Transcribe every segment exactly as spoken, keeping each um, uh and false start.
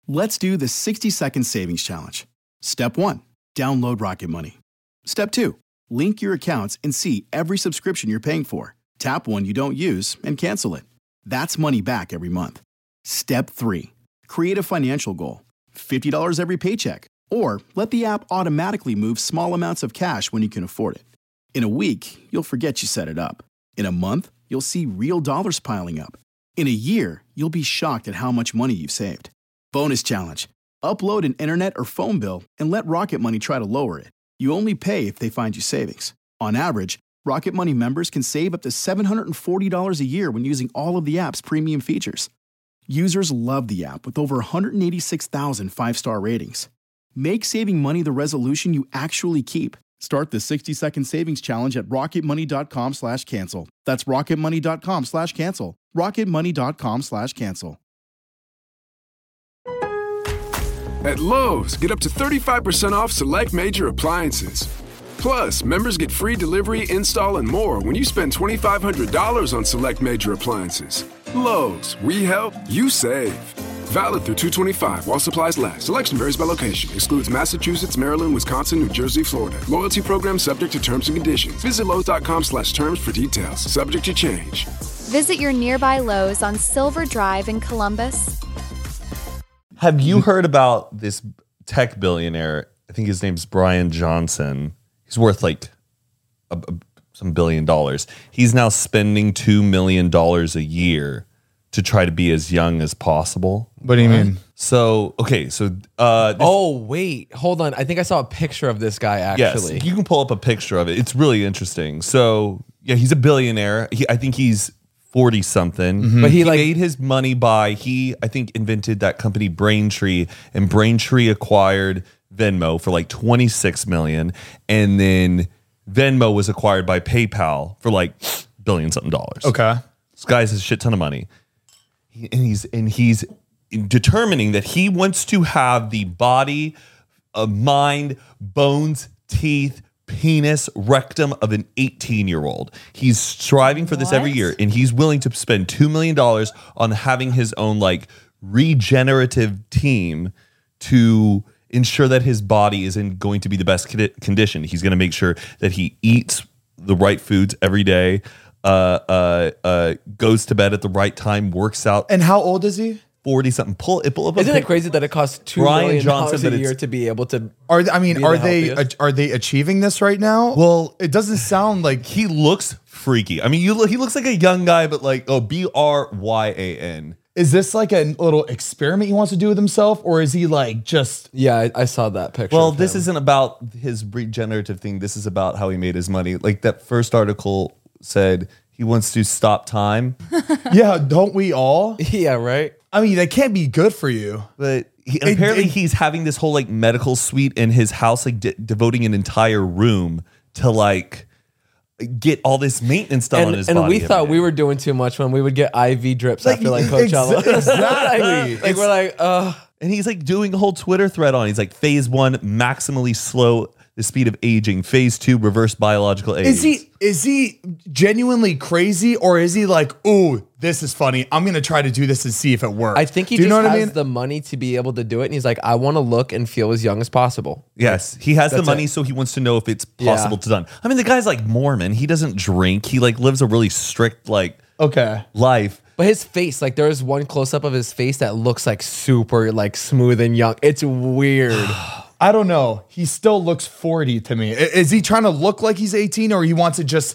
Let's do the sixty second savings challenge. Step one, download Rocket Money. Step two, link your accounts and see every subscription you're paying for. Tap one you don't use and cancel it. That's money back every month. Step three, create a financial goal. fifty dollars every paycheck. Or let the app automatically move small amounts of cash when you can afford it. In a week, you'll forget you set it up. In a month, you'll see real dollars piling up. In a year, you'll be shocked at how much money you've saved. Bonus challenge. Upload an internet or phone bill and let Rocket Money try to lower it. You only pay if they find you savings. On average, Rocket Money members can save up to seven hundred forty dollars a year when using all of the app's premium features. Users love the app with over one hundred eighty-six thousand five-star ratings. Make saving money the resolution you actually keep. Start the sixty second savings challenge at rocketmoney.com slash cancel. That's rocketmoney.com slash cancel. rocketmoney.com slash cancel. At Lowe's, get up to thirty-five percent off select major appliances. Plus, members get free delivery, install, and more when you spend twenty-five hundred dollars on select major appliances. Lowe's, we help, you save. Valid through two twenty-five while supplies last. Selection varies by location. Excludes Massachusetts, Maryland, Wisconsin, New Jersey, Florida. Loyalty program subject to terms and conditions. Visit Lowe's.com slash terms for details. Subject to change. Visit your nearby Lowe's on Silver Drive in Columbus. Have you heard about this tech billionaire? I think his name's Brian Johnson. He's worth like a, a, some billion dollars. He's now spending two million dollars a year to try to be as young as possible. What do you mean? So, okay, so... Uh, this, oh, wait. Hold on. I think I saw a picture of this guy, actually. Yes, you can pull up a picture of it. It's really interesting. So, yeah, he's a billionaire. He, I think he's forty-something. Mm-hmm. But he, he like, made his money by... He, I think, invented that company Braintree, and Braintree acquired Venmo for like twenty-six million dollars, and then Venmo was acquired by PayPal for like billion something dollars. Okay. This guy has a shit ton of money. And he's and he's determining that he wants to have the body, uh, mind, bones, teeth, penis, rectum of an eighteen-year-old. He's striving for this What? every year, and he's willing to spend two million dollars on having his own like regenerative team to ensure that his body is in going to be the best condi- condition. He's going to make sure that he eats the right foods every day. Uh, uh, uh, goes to bed at the right time, works out. And how old is he? forty something. Pull it. Pull up. Isn't it crazy that it costs two Brian million Johnson, dollars but a it's- year to be able to? Are I mean, be are the they healthiest? are they achieving this right now? Well, it doesn't sound like He looks freaky. I mean, you look. He looks like a young guy, but like oh, B R Y A N. Is this like a little experiment he wants to do with himself, or is he like just? Yeah, I, I saw that picture. Well, of this him. isn't about his regenerative thing. This is about how he made his money. Like that first article said, he wants to stop time, Yeah, don't we all? Yeah, right. I mean, that can't be good for you. but he, It- apparently it- he's having this whole like medical suite in his house, like de- devoting an entire room to like get all this maintenance done on And, his and body. we every thought day. we were doing too much when we would get I V drips Like, after like ex- Coachella. exactly. like, like we're like, uh, And he's like doing a whole Twitter thread on. He's like, phase one, maximally slow the speed of aging. Phase two, reverse biological age. Is he is he genuinely crazy, or is he like, ooh, this is funny, I'm gonna try to do this and see if it works? I think he do you just know what has I mean? the money to be able to do it, and he's like, I want to look and feel as young as possible. Yes, he has the That's money, it. so he wants to know if it's possible Yeah. to done. I mean, the guy's like Mormon. He doesn't drink. He like lives a really strict like Okay. life. But his face, like there's one close up of his face that looks like super like smooth and young. It's weird. I don't know. He still looks forty to me. I- Is he trying to look like he's eighteen, or he wants to just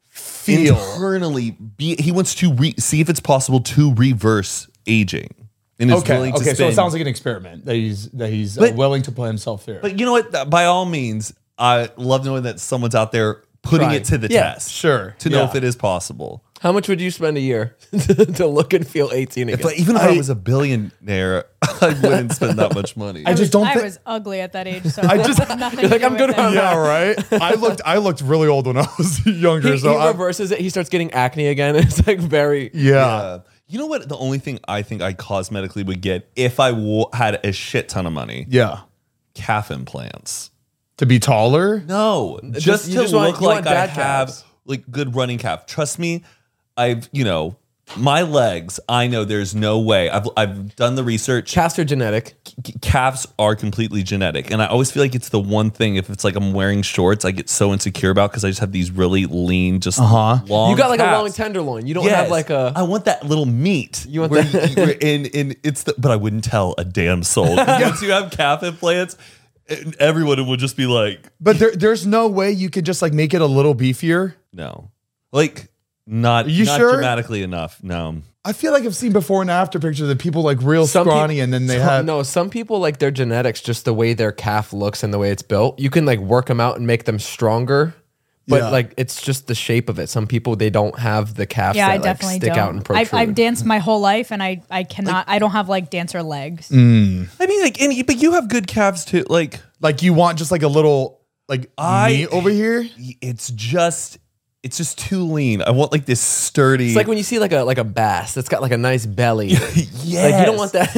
feel? Internally, be, he wants to re- see if it's possible to reverse aging. And is Okay. willing to Okay. So it spend- sounds like an experiment that he's that he's uh, But- willing to put himself through. But you know what? By all means, I love knowing that someone's out there putting Trying. it to the Yeah, test. sure. To know Yeah. if it is possible. How much would you spend a year to look and feel eighteen again? If like, even if I, was a billionaire, I wouldn't spend that much money. I just don't I think. was ugly at that age, so I just- nothing You're like, to do I'm good with on it. Yeah, right. I looked. I looked really old when I was younger. he, so he I, reverses it. He starts getting acne again. It's like very. yeah. Uh, you know what? The only thing I think I cosmetically would get if I w- had a shit ton of money, Yeah. calf implants. To be taller. No, Just- just you to just want- look you like want I dad have calves. like good running calf. Trust me, I've you know my legs, I know there's no way. I've I've done the research. Calves are genetic. C- calves are completely genetic, and I always feel like it's the one thing. If it's like I'm wearing shorts, I get so insecure about because I just have these really lean, just Uh-huh. long. You got like calves. a long tenderloin. You don't Yes. have like a. I want that little meat. You want where that- you- where- and, and it's the, but I wouldn't tell a damn soul. 'Cause once you have calf implants, and everyone would just be like, But there, there's no way you could just like make it a little beefier. no, like not, Are you not sure? dramatically enough. No. I feel like I've seen before and after pictures of people like real Some scrawny, peop- and then they some- have no. Some people like their genetics, just the way their calf looks and the way it's built. You can like work them out and make them stronger, but Yeah. like it's just the shape of it. Some people they don't have the calves Yeah, that I like, definitely stick don't. out and protrude. I've, I've danced my whole life, and I I cannot. I don't have like dancer legs. Mm. I mean, like, and, but you have good calves too. Like, like you want just like a little like I- meat over here. it's just, it's just too lean. I want like this sturdy. It's like when you see like a like a bass that's got like a nice belly. yes. Like you don't want that.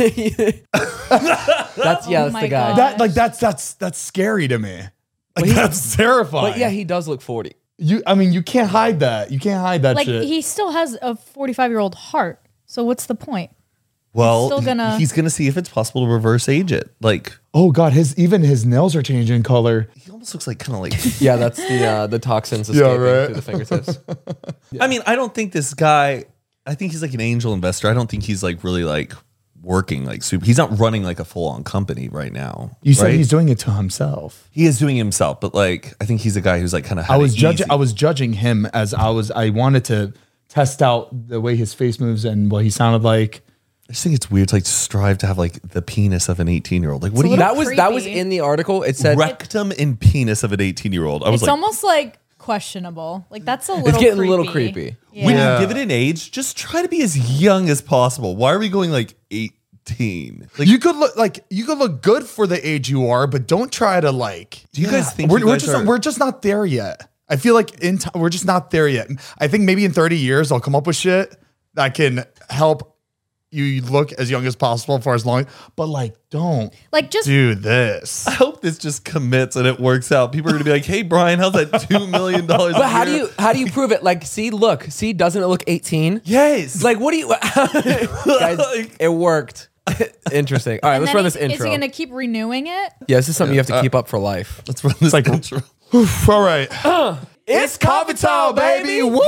That's yeah, Oh that's my the guy. God. That like that's that's that's scary to me. Like he- that's terrifying. But yeah, he does look forty. you. I mean, you can't hide that. You can't hide that Like shit. he still has a forty-five year old heart. So what's the point? well, still gonna- he's gonna see if it's possible to reverse age it. Like, oh god, his even his nails are changing color. he almost looks like kind of like. Yeah, that's the uh, the toxins Yeah, escaping right. through the fingertips. I mean, I don't think this guy. I think he's like an angel investor. I don't think he's like really like working like super. He's not running like a full on company right now. You said right? he's doing it to himself. He is doing it himself, but like I think he's a guy who's like kind of. I was judging. I was judging him as I was. I wanted to test out the way his face moves and what he sounded like. I just think it's weird to like strive to have like the penis of an eighteen year old. Like, what do you? that was that was creepy. in the article. It said Rectum and penis of an eighteen year old. I was It's like, almost like questionable. Like that's a little. it's getting creepy. a little creepy. Yeah. when you give it an age, just try to be as young as possible. Why are we going like eighteen? Like, You could look like you could look good for the age you are, but don't try to like. do you guys think we're, you we're guys just are- we're just not there yet. I feel like in t- we're just not there yet. I think maybe in thirty years I'll come up with shit that can help you look as young as possible for as long. But like, don't Like just do this. I hope this just commits and it works out. People are gonna be like, "Hey, Brian, how's that two million dollars?" But how do you how do you prove it? Like, see, look, see, doesn't it look eighteen? Yes. Like, what do you guys? It worked. Interesting. All right, and let's then run he- this intro. Is he gonna keep renewing it? yeah, this is something you have to keep up for life. let's run this like- intro. All right, It's coffee time, baby. Woo!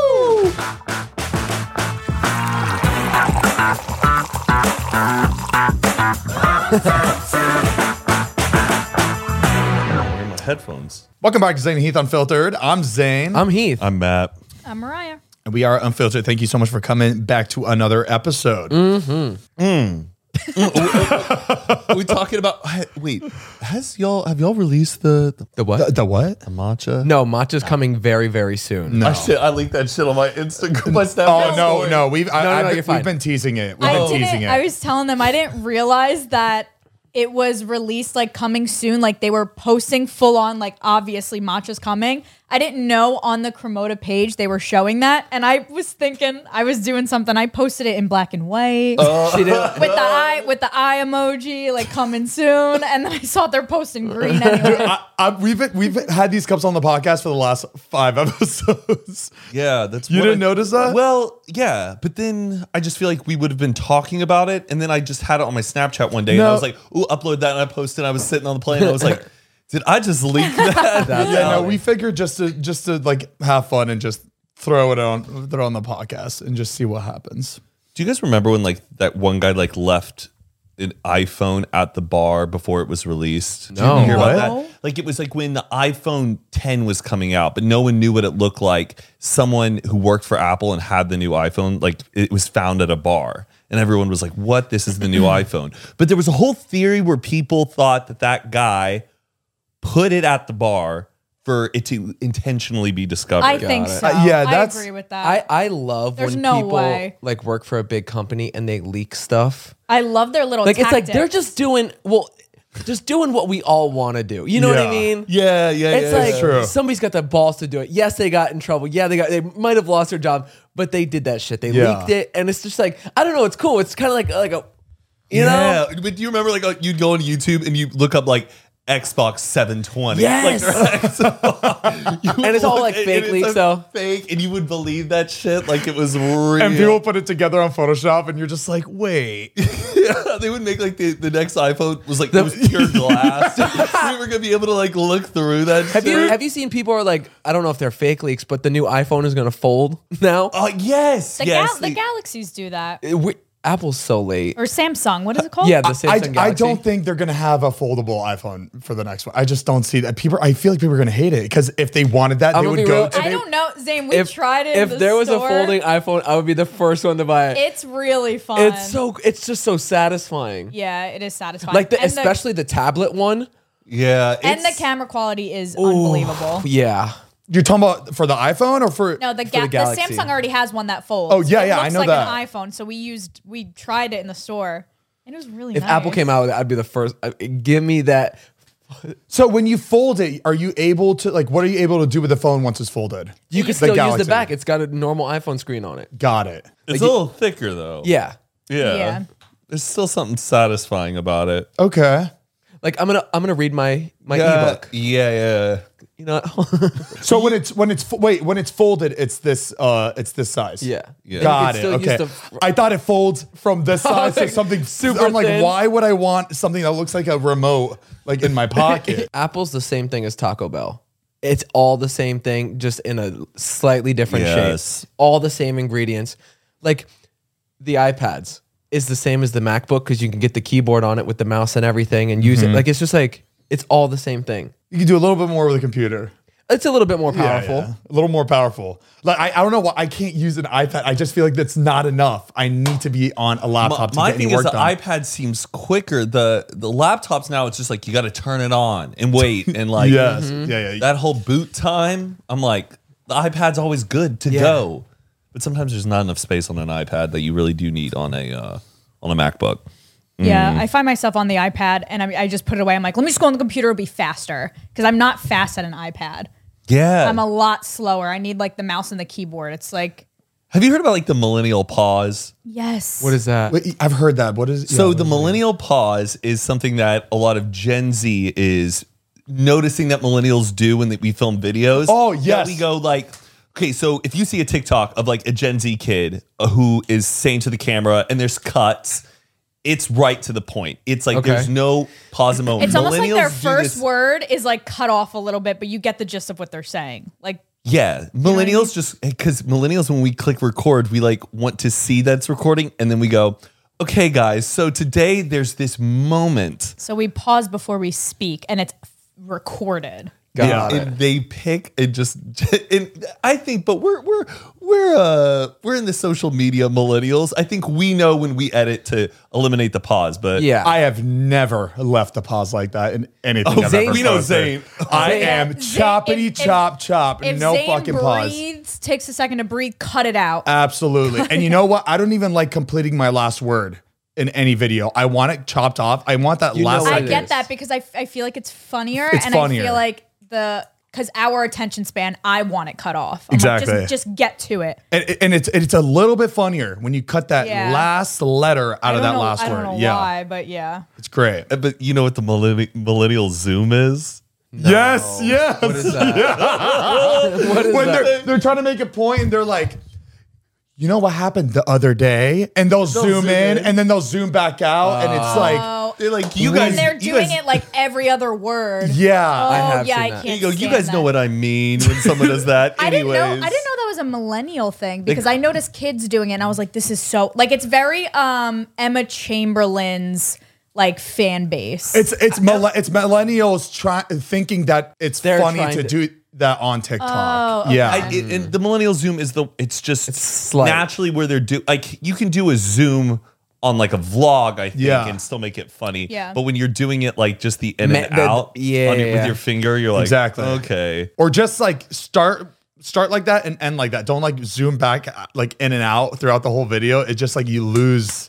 Where are my headphones? Welcome back to Zane and Heath Unfiltered. I'm Zane. I'm Heath. I'm Matt. I'm Mariah. and we are Unfiltered. Thank you so much for coming back to another episode. we talking about? Wait, has y'all have y'all released the the, the what? The, the what? the matcha? no, matcha's coming very, very soon. No. I, shit, I leaked that shit on my Instagram. My Snapchat Oh no, story. no, we've I, No, no, I've no, been- you're fine. we've been teasing it. We've I been didn't. teasing it. I was telling them I didn't realize that it was released like coming soon. Like they were posting full on, like obviously matcha's coming. I didn't know on the Cremota page they were showing that, and I was thinking I was doing something. I posted it in black and white She didn't. with the eye with the eye emoji, like coming soon. And then I saw they're posting green anyway. I, I, we've been, we've had these cups on the podcast for the last five episodes. Yeah, that's You what didn't I- notice that? Well, yeah, but then I just feel like we would have been talking about it, and then I just had it on my Snapchat one day, and No. I was like, "Ooh, upload that," and I posted. And I was sitting on the plane, and I was like, "Did I just leak that?" That's Yeah, no, how- we figured just to just to like have fun and just throw it on throw on the podcast and just see what happens. Do you guys remember when like that one guy like left an iPhone at the bar before it was released? Did No. you hear about What? that? Like it was like when the iPhone ten was coming out, but no one knew what it looked like. Someone who worked for Apple and had the new iPhone, like it was found at a bar. And everyone was like, "What? This is the new iPhone." But there was a whole theory where people thought that that guy put it at the bar for it to intentionally be discovered. I think it. so. Uh, yeah, that's- I agree with that. I, I love There's when no people way. like work for a big company and they leak stuff. I love their little Like it's like they're tactics. just doing well, just doing what we all want to do. You know what I Yeah. mean? Yeah, yeah, It's yeah. like it's true. somebody's got the balls to do it. Yes, they got in trouble. Yeah, they got they might have lost their job, but they did that shit. They Yeah. leaked it, and it's just like I don't know. It's cool. It's kind of like like a, you yeah, know, but do you remember like uh, you'd go on YouTube and you look up like Xbox seven twenty. Yes. Like, Xbox, And it's all, like, and fake it's leaks, a though. Fake, and you would believe that shit like it was real. And people put it together on Photoshop, and you're just like, wait. Yeah, they would make like the, the next iPhone was like it was pure glass. We were gonna be able to like look through that. Have shit. you have you seen people are like, I don't know if they're fake leaks, but the new iPhone is going to fold now? Oh yes, The, yes. gal- the they- Galaxies do that. It- we- Apple's so late. Or Samsung. What is it called? Yeah, the I, Samsung Galaxy. I don't think they're gonna have a foldable iPhone for the next one. I just don't see that. People, I feel like people are gonna hate it because if they wanted that, I'm they gonna would be go. real, to- I don't know, Zane. We if tried it. in If the there was store. a folding iPhone, I would be the first one to buy it. It's really fun. It's so it's just so satisfying. yeah, it is satisfying. Like the And especially the, tablet one. yeah, and the it's- camera quality is unbelievable. Yeah. You're talking about for the iPhone or for? No, the, For ga- the the Galaxy. Samsung already has one that folds. Oh, yeah, It yeah, I looks know like that. an iPhone, so we used we tried it in the store, and it was really If nice. Apple came out with it, I'd be the first. uh, Give me that. So when you fold it, are you able to like? What are you able to do with the phone once it's folded? You can The still use Galaxy. the back. It's got a normal iPhone screen on it. Got it. it's a little thicker though. Yeah. yeah, Yeah. There's still something satisfying about it. Okay. Like I'm gonna I'm gonna read my my yeah, ebook. yeah, yeah. You know. So when it's when it's fo- wait when it's folded, it's this uh it's this size. yeah. Yeah. Got You it. can still Okay. use the- I thought it folds from this size to like, something super super. I'm like, thin. why would I want something that looks like a remote like in my pocket? Apple's the same thing as Taco Bell. It's all the same thing, just in a slightly different Yes. shape. All the same ingredients. Like the iPads is the same as the MacBook because you can get the keyboard on it with the mouse and everything and use it. Like it's just like it's all the same thing. You can do a little bit more with a computer. It's a little bit more Yeah, powerful. yeah. A little more powerful. Like I, I don't know why I can't use an iPad. I just feel like that's not enough. I need to be on a laptop to My get any thing is work the done. iPad seems quicker. The the laptops now it's just like you got to turn it on and wait and like yes. Yeah, yeah. that whole boot time. I'm like the iPad's always good to Yeah. go, but sometimes there's not enough space on an iPad that you really do need on a uh, on a MacBook. Yeah, I find myself on the iPad, and I, I just put it away. I'm like, let me just go on the computer; it'll be faster because I'm not fast at an iPad. Yeah. I'm a lot slower. I need like the mouse and the keyboard. It's like, Have you heard about like the millennial pause? yes. What is that? Wait, I've heard that. What is So yeah, the what is it? millennial pause is something that a lot of Gen Z is noticing that millennials do when we film videos. Oh, That yes. we go like, okay, so if you see a TikTok of like a Gen Z kid uh, who is saying to the camera and there's cuts, it's right to the point. It's like Okay. there's no pause and moment. It's almost like their Millennials do first this- word is like cut off a little bit, but you get the gist of what they're saying. Like, Yeah, millennials just because millennials when we click record, we like want to see that it's recording, and then we go, okay, guys. So today there's this moment. so we pause before we speak, and it's recorded. Got and, it. and they pick and just. And I think, but we're we're we're uh we're in the social media millennials. I think we know when we edit to eliminate the pause, but Yeah. I have never left a pause like that in anything. Oh, I've Zane- ever we know posted. Zane. I Zane- am Zane- choppity if- if- chop chop. If No Zane fucking pause. breathes, takes a second to breathe, cut it out. Absolutely. And you know what? I don't even like completing my last word in any video. I want it chopped off. I want that You know last. what I it second. get is. that because I, I feel like it's funnier, It's and funnier. I feel like the because our attention span, I want it cut off. I'm Exactly. Like, just, just get to it. And, and it's it's a little bit funnier when you cut that Yeah. last letter out I of don't that know, last I don't word. know Yeah, why, but yeah. it's great. Uh, but you know what the millenni- millennial zoom is? Yes, yes. What is that? What is When that? they're they're trying to make a point and they're like, you know what happened the other day? And they'll, zoom, zoom in, in. and then they'll zoom back out, and it's like, Oh, They're like you and guys. they're you doing guys, it like every other word. yeah. Oh, have yeah, seen I that. can't You go. You stand guys know that. what I mean when someone does that. I didn't know. I Anyways. didn't know that was a millennial thing because I noticed kids doing it, and I was like, "This is so like it's very um Emma Chamberlain's like fan base." It's it's mille- it's millennials try, thinking that it's They're funny trying to, to- do that on TikTok. Oh, okay. Yeah. I, it, and the millennial zoom is the. It's just It's slight. naturally where they're do like you can do a zoom on like a vlog, I think, Yeah. and still make it funny. Yeah. But when you're doing it like just the in Ma- and the- out, yeah, on your, with yeah. your finger, you're like Exactly. okay. Or just like start start like that and end like that. Don't like zoom back like in and out throughout the whole video. It's just like you lose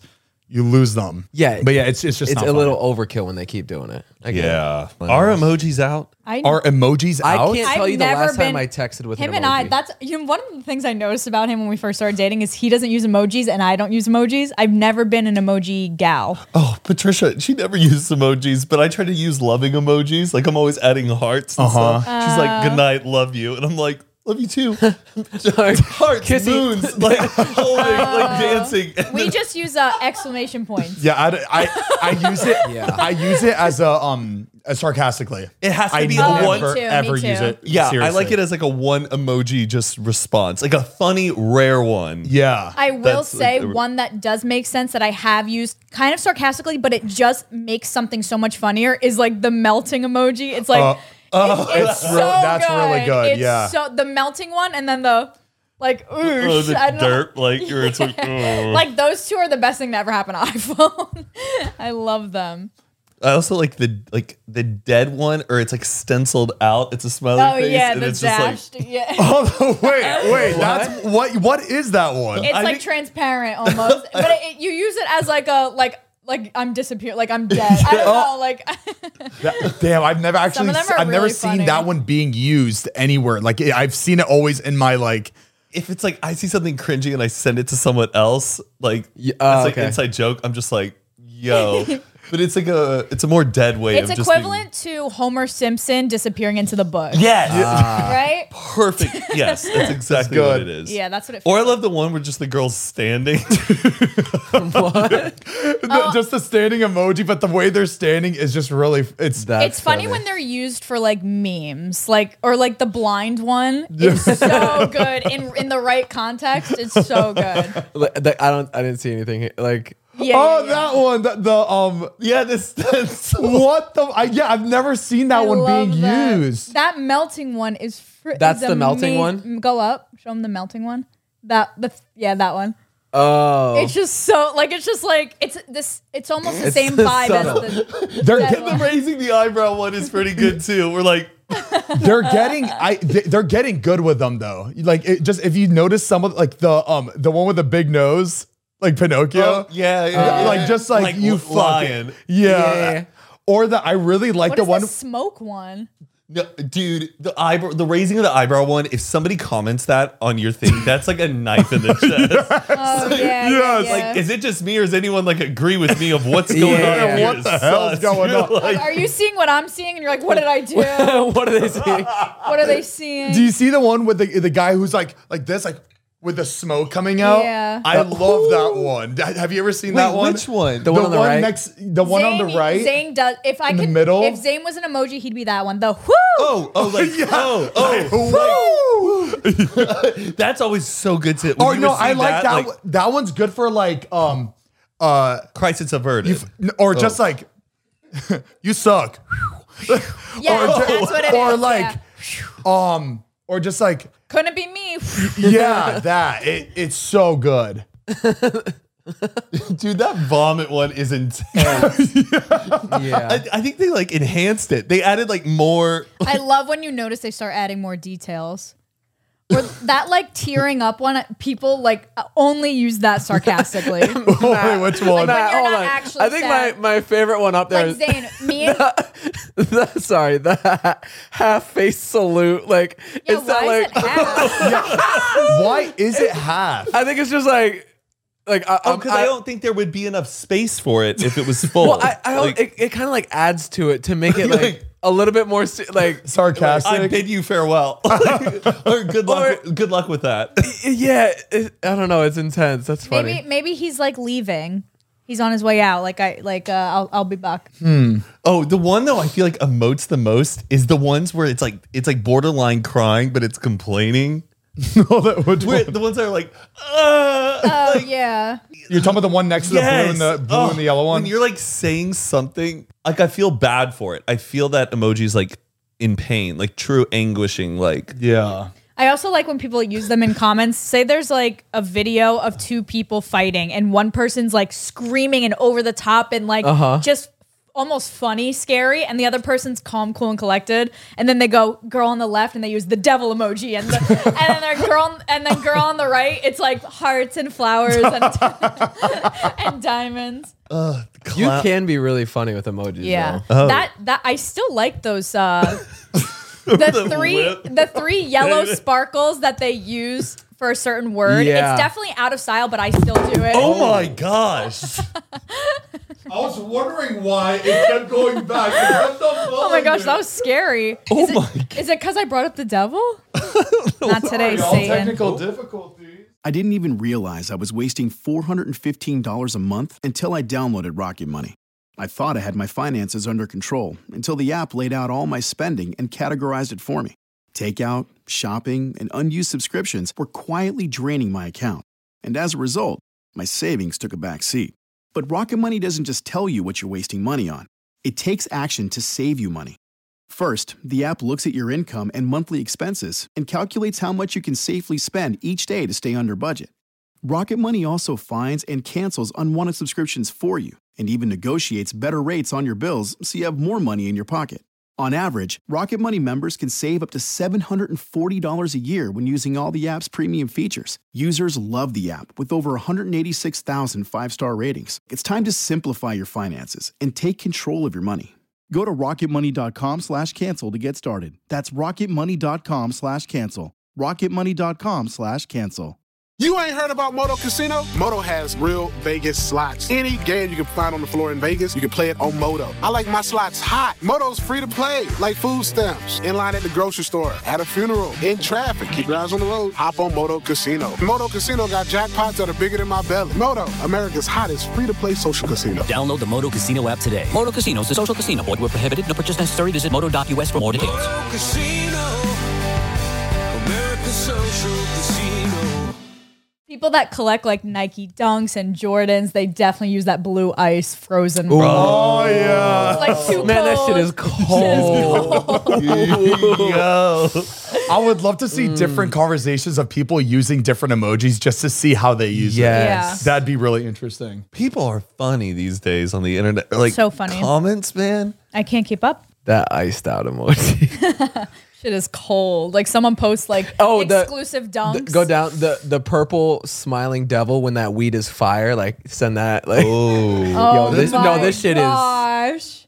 you lose them. Yeah, but yeah, it's it's just it's not a funny. little overkill when they keep doing it. I get Yeah. it. Are emojis out? I Are emojis I out? can't I've tell you the never last time been- I texted with him an and I. emoji. That's you know one of the things I noticed about him when we first started dating is he doesn't use emojis and I don't use emojis. I've never been an emoji gal. Oh, Patricia, she never uses emojis, but I try to use loving emojis. Like I'm always adding hearts and Uh-huh. stuff. She's like, good night, love you. And I'm like, love you too. Like, Hearts, kissy. moons, like holding, like dancing. And We then- just use uh, exclamation points. Yeah, I, I, I use it. Yeah. I use it as a um as sarcastically. It has to I be never a one. Me too, me ever too. use it. Yeah, I seriously. like it as like a one emoji just response, like a funny, rare one. Yeah, I will That's say like the- one that does make sense that I have used kind of sarcastically, but it just makes something so much funnier is like the melting emoji. It's like Uh, it's, it's it's so real- that's really good, It's yeah. so the melting one and then the like Oh, oosh, the I don't know. dirt, like you're it's like, oh. Like those two are the best thing to ever happen to iPhone. I love them. I also like the like the dead one, or it's like stenciled out. It's a smiley Oh face, yeah, and the it's just like dashed. yeah. Oh wait, wait. That's what? What is that one? It's I like think- transparent almost, but it, it- you use it as like a like like I'm disappeared, like I'm dead. I don't know, like That- damn, I've never actually. them se- are I've never really seen funny. that one being used anywhere. Like I've seen it always in my like. if it's like I see something cringy and I send it to someone else, like Yeah, it's uh, like okay. inside joke. I'm just like, yo, but it's like a it's a more dead way. it's of just being- equivalent to Homer Simpson disappearing into the bush. Yes, Right? perfect. Yes, that's exactly what good. it is. Yeah, that's what it Or I feels love the one where just the girl's standing. the- just the standing emoji, but the way they're standing is just really. It's That's It's funny, when they're used for like memes, like or like the blind one. It's so good in in the right context. It's so good. Like, the- I don't. I didn't see anything here. Like Yeah. oh yeah, yeah. that one. The, the um. yeah, this that's What the? I, yeah, I've never seen that I one love being that. used. That melting one is. Fr- That's is the melting amaz- one? Go up. Show them the melting one. That the yeah that one. oh, It's just so like it's just like it's this. It's almost the It's same so vibe subtle. as the. They're Dead get- one. the raising the eyebrow one is pretty good too. We're like, they're getting I they- they're getting good with them though. Like it just if you notice some of like the um the one with the big nose like Pinocchio. oh, yeah, yeah, yeah. Like just like, Like you lion. fucking yeah. Yeah. Or the I really like What the is one the smoke one? No, dude, the eyebrow, the raising of the eyebrow one. If somebody comments that on your thing, that's like a knife in the chest. Oh yeah, yeah, yes. yeah. Like, is it just me, or does anyone like agree with me of what's going Yeah. on? here? What the It's hell's sus. going You're on? like- Are you seeing what I'm seeing? And you're like, what did I do? what are they saying? What are they seeing? Do you see the one with the the guy who's like like this like with the smoke coming out? Yeah. I love that one. Have you ever seen Wait, that one? which one? The one on the right? next the one on the Zane- right. Zane does. If I In the could, middle? if Zane was an emoji, he'd be that one. The whoo. Oh, oh, like Yeah. oh, oh, Woo! that's always so good to. Oh when you no, would see I like that. Like, one- that one's good for like um uh Crisis averted. or just like you suck. Yeah, or, that's what it is. or like yeah. um or just like Couldn't be me. yeah, that it, it's so good. Dude, that vomit one is intense. Yeah. I, I think they like enhanced it. They added like more. I love when you notice they start adding more details. Or that like tearing up one, people like only use that sarcastically. Wait, which one? Like, Nah, you're hold not on. actually I think sad. my, my favorite one up there Like is Zane, me and the, sorry, the half face salute. Like, yeah, it's not why like is it half? Why is it half? I think it's just like, like I, Oh, I'm- because I, don't think there would be enough space for it if it was full. Well, I, I don't, Like, it, it kind of like adds to it to make it like, Like- a little bit more se- like Sarcastic. I bid you farewell. or good luck. Or- good luck with that. yeah. It, I don't know. It's intense. That's funny. Maybe maybe he's like leaving. He's on his way out. Like I like uh, I'll I'll be back. Oh, the one though I feel like emotes the most is the ones where it's like it's like borderline crying, but it's complaining. No, that- which Where one? the ones that are like, uh, Oh like, yeah. You're talking about the one next to the blue and the blue Oh, and the yellow one? When you're like saying something, like I feel bad for it. I feel that emoji is like in pain, like true anguishing. Like Yeah. I also like when people use them in comments. Say there's like a video of two people fighting and one person's like screaming and over the top and like Uh-huh. just almost funny, scary, and the other person's calm, cool, and collected. And then they go girl on the left, and they use the devil emoji, and the, and then their girl, and then girl on the right, it's like hearts and flowers and, and diamonds. Uh, You can be really funny with emojis. Yeah, though. Oh. that that I still like those. Uh, the, The three whip. the three yellow sparkles that they use for a certain word. Yeah. It's definitely out of style, but I still do it. Oh my gosh. I was wondering why it kept going back. Oh my gosh, that was scary. Oh is it, my Is it because I brought up the devil? Not today, all Satan. technical difficulties. I didn't even realize I was wasting four hundred fifteen dollars a month until I downloaded Rocket Money. I thought I had my finances under control until the app laid out all my spending and categorized it for me. Takeout, shopping, and unused subscriptions were quietly draining my account. And as a result, my savings took a back seat. But Rocket Money doesn't just tell you what you're wasting money on. It takes action to save you money. First, the app looks at your income and monthly expenses and calculates how much you can safely spend each day to stay under budget. Rocket Money also finds and cancels unwanted subscriptions for you and even negotiates better rates on your bills so you have more money in your pocket. On average, Rocket Money members can save up to seven hundred forty dollars a year when using all the app's premium features. Users love the app with over one hundred eighty-six thousand five-star ratings. It's time to simplify your finances and take control of your money. Go to rocketmoney.com slash cancel to get started. That's rocketmoney.com slash cancel. rocketmoney.com slash cancel. You ain't heard about Moto Casino? Moto has real Vegas slots. Any game you can find on the floor in Vegas, you can play it on Moto. I like my slots hot. Moto's free to play, like food stamps, in line at the grocery store, at a funeral, in traffic. Keep your eyes on the road. Hop on Moto Casino. Moto Casino got jackpots that are bigger than my belly. Moto, America's hottest free-to-play social casino. Download the Moto Casino app today. Moto Casino is a social casino. Void where prohibited. No purchase necessary. Visit moto dot U S for more details. Moto Casino, America's social casino. People that collect like Nike Dunks and Jordans, they definitely use that blue ice frozen. Oh, yeah. It's like too Man, that cold. shit is cold. Yo. I would love to see different conversations of people using different emojis just to see how they use Yes. it. That'd be really interesting. People are funny these days on the internet. Like So funny. comments, man. I can't keep up. That iced out emoji. Shit is cold. Like someone posts like Oh, the- exclusive dunks. The- go down the the purple smiling devil when that weed is fire. Like send that. Like Oh. Oh Yo, this- no, my this shit is- gosh.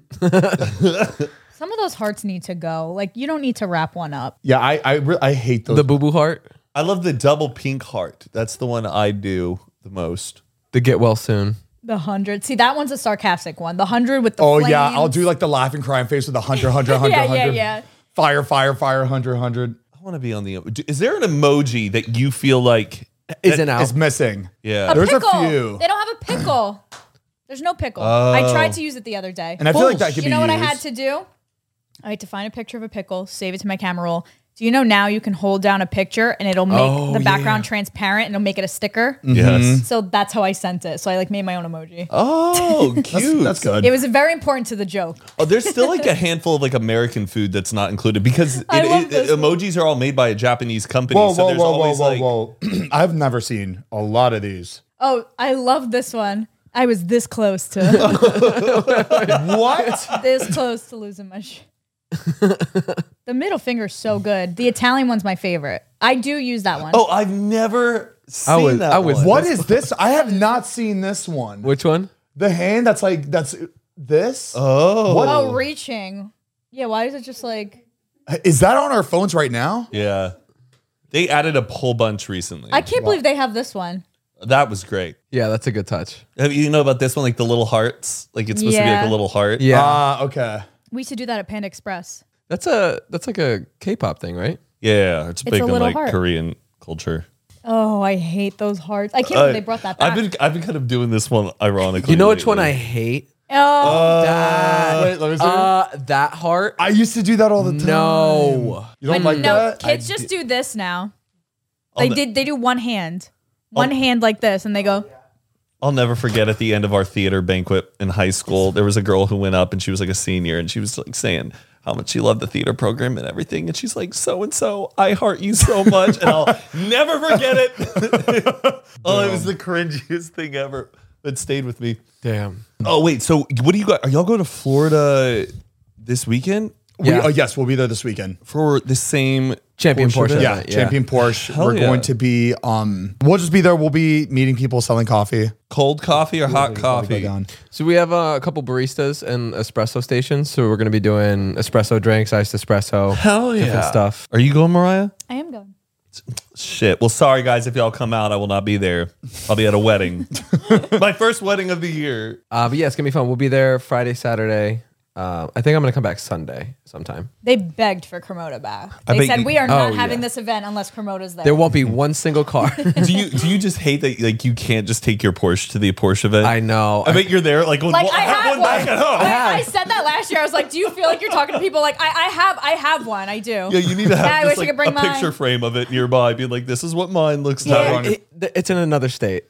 Some of those hearts need to go. Like you don't need to wrap one up. Yeah, I I, re- I hate those. the boo boo heart. I love the double pink heart. That's the one I do the most. The get well soon. The hundred. See, that one's a sarcastic one. The hundred with the oh, flames. yeah. I'll do like the laughing crying face with the hundred, hundred, hundred, Yeah, yeah, hundred. yeah. Fire, fire, fire, hundred, hundred. I want to be on the. Is there an emoji that you feel like Isn't out. It's missing. Yeah. A There's a pickle. few. They don't have a pickle. There's no pickle. I tried to use it the other day. And I feel like that could you be know what I used. had to do? I had to find a picture of a pickle, save it to my camera roll. Do you know now you can hold down a picture and it'll make Oh, the background yeah. transparent and it'll make it a sticker? Yes. So that's how I sent it. So I like made my own emoji. Oh, cute. That's good. It was very important to the joke. Oh, there's still like a handful of like American food that's not included because it, I love it- this one. emojis are all made by a Japanese company. Whoa, so whoa, there's whoa, whoa, always whoa, like, whoa. I've never seen a lot of these. Oh, I love this one. I was this close to What? this close to losing my shit. The middle finger's so good. The Italian one's my favorite. I do use that one. oh, I've never seen was- that I was- one. What is this? I have not seen this one. Which one? The hand that's like, that's this? Oh. What? Oh, reaching. Yeah, why is it just like Is that on our phones right now? Yeah. They added a whole bunch recently. I can't believe they have this one. That was great. Yeah, that's a good touch. Have you know about this one? Like the little hearts? Like it's supposed to be like Yeah. a little heart? Yeah, Ah, okay. We used to do that at Panda Express. that's a that's like a K-pop thing, right? Yeah. It's, It's big a in little like heart. Korean culture. Oh, I hate those hearts. I can't believe Uh, they brought that back. I've been I've been kind of doing this one ironically. You know which one I lately. hate? oh, That Wait, let me see. uh, that heart. I used to do that all the time. No. You don't but like no, that? kids just do this now. I'll They ne- did. They do one hand, one hand like this, and they go. I'll never forget at the end of our theater banquet in high school, there was a girl who went up and she was like a senior and she was like saying how much she loved the theater program and everything. And she's like, so and so, I heart you so much. And I'll never forget it. Oh, it was the cringiest thing ever. that stayed with me. Damn. Oh wait, so what do you got? Are y'all going to Florida this weekend? We, Yeah. uh, yes, we'll be there this weekend. For the same Champion Porsche. event? Yeah, event, yeah. Champion Porsche. Hell We're yeah. going to be. Um, we'll just be there. We'll be meeting people, selling coffee. Cold coffee or hot Go coffee? down. So we have uh, a couple baristas and espresso stations. So we're going to be doing espresso drinks, iced espresso. Hell yeah. Different stuff. Are you going, Mariah? I am going. Shit. Well, sorry guys, if y'all come out, I will not be there. I'll be at a wedding. My first wedding of the year. Uh, but yeah, it's going to be fun. We'll be there Friday, Saturday. Uh, I think I'm going to come back Sunday sometime. They begged for Cremota back. I They bet said you- we are not Oh, having yeah. this event unless Cremota's there. There won't be one single car. Do you do you just hate that like you can't just take your Porsche to the Porsche event? I know. I bet you're there like, with like one, I have one one. back at home. I, I said that last year. I was like, "Do you feel like you're talking to people?" Like I, I have, I have one. I do. Yeah, you need to have Yeah, I just, wish I like, could bring a mine. picture frame of it nearby. Be like, this is what mine looks Yeah. like. It- it- it's in another state.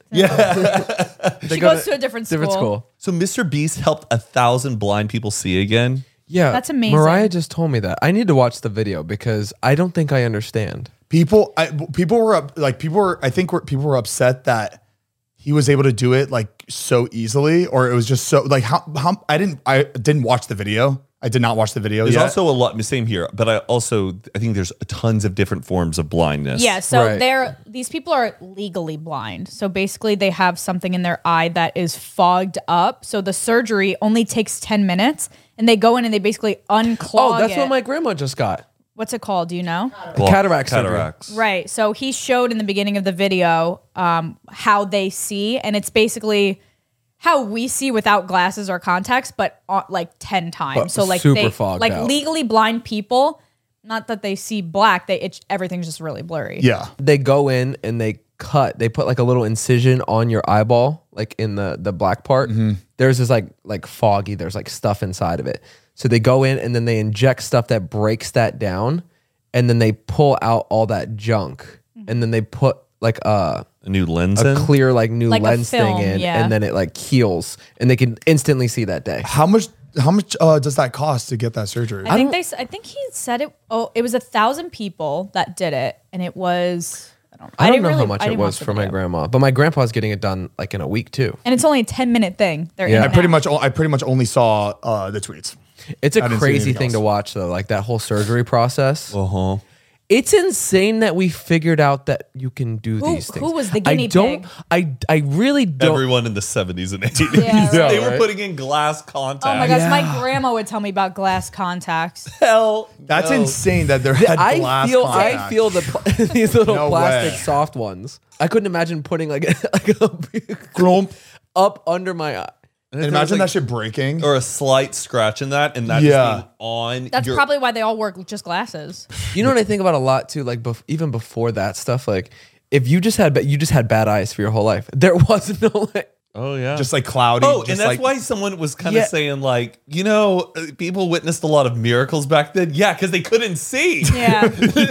She go goes to- to a different school. Different school. So Mister Beast helped a thousand blind people see again. Yeah. That's amazing. Mariah just told me that. I need to watch the video because I don't think I understand. People, I, people were up, like people were. I think were, people were upset that he was able to do it like so easily, or it was just so like how how I didn't I didn't watch the video. I did not watch the video. There's yet. also a lot, same here, but I also, I think there's tons of different forms of blindness. Yeah, so Right. they're these people are legally blind. So basically they have something in their eye that is fogged up. So the surgery only takes ten minutes and they go in and they basically unclog Oh, that's it. what my grandma just got. What's it called? Do you know? Well, cataract surgery. cataracts. Right. So he showed in the beginning of the video um, how they see, and it's basically how we see without glasses or contacts, but uh, like ten times. But so like super they fogged like out. legally blind people. Not that they see black. They it's, everything's just really blurry. yeah. They go in and they cut. They put like a little incision on your eyeball, like in the the black part. There's this like like foggy. There's like stuff inside of it. So they go in and then they inject stuff that breaks that down, and then they pull out all that junk, and then they put like a A new lens a in? clear like new Like a lens film, thing in, yeah. and then it like heals, and they can instantly see that day. How much? How much uh, does that cost to get that surgery? I think they. s- I think he said it. Oh, it was a thousand people that did it, and it was. I don't. I don't didn't know really, how much I it didn't was watch the for my video. grandma, but my grandpa's getting it done like in a week too. And it's only a ten minute thing. They're Yeah. in I and pretty out. much. I pretty much only saw uh, the tweets. It's a I didn't see crazy anything thing to else. watch though, like that whole surgery process. Uh-huh. It's insane that we figured out that you can do Who- these things. who was the guinea I don't. pig? I I really don't. Everyone in the seventies and eighties. Yeah, they right. were right. putting in glass contacts. Oh my gosh, Yeah. my grandma would tell me about glass contacts. Hell. That's no. insane that there had I glass feel. contact. I feel the pl- these little No plastic way. soft ones. I couldn't imagine putting like a, like a Grump. up under my eye. And imagine that shit breaking. Or a slight scratch in that, and that Yeah. just being on. That's your, probably why they all work with just glasses. You know what I think about a lot too. Like bef- even before that stuff, like if you just had ba- you just had bad eyes for your whole life, there was no like. Oh yeah. just like cloudy. Oh, just and that's like, why someone was kind of Yeah. saying like, you know, uh, people witnessed a lot of miracles back then. Yeah, because they couldn't see. Yeah.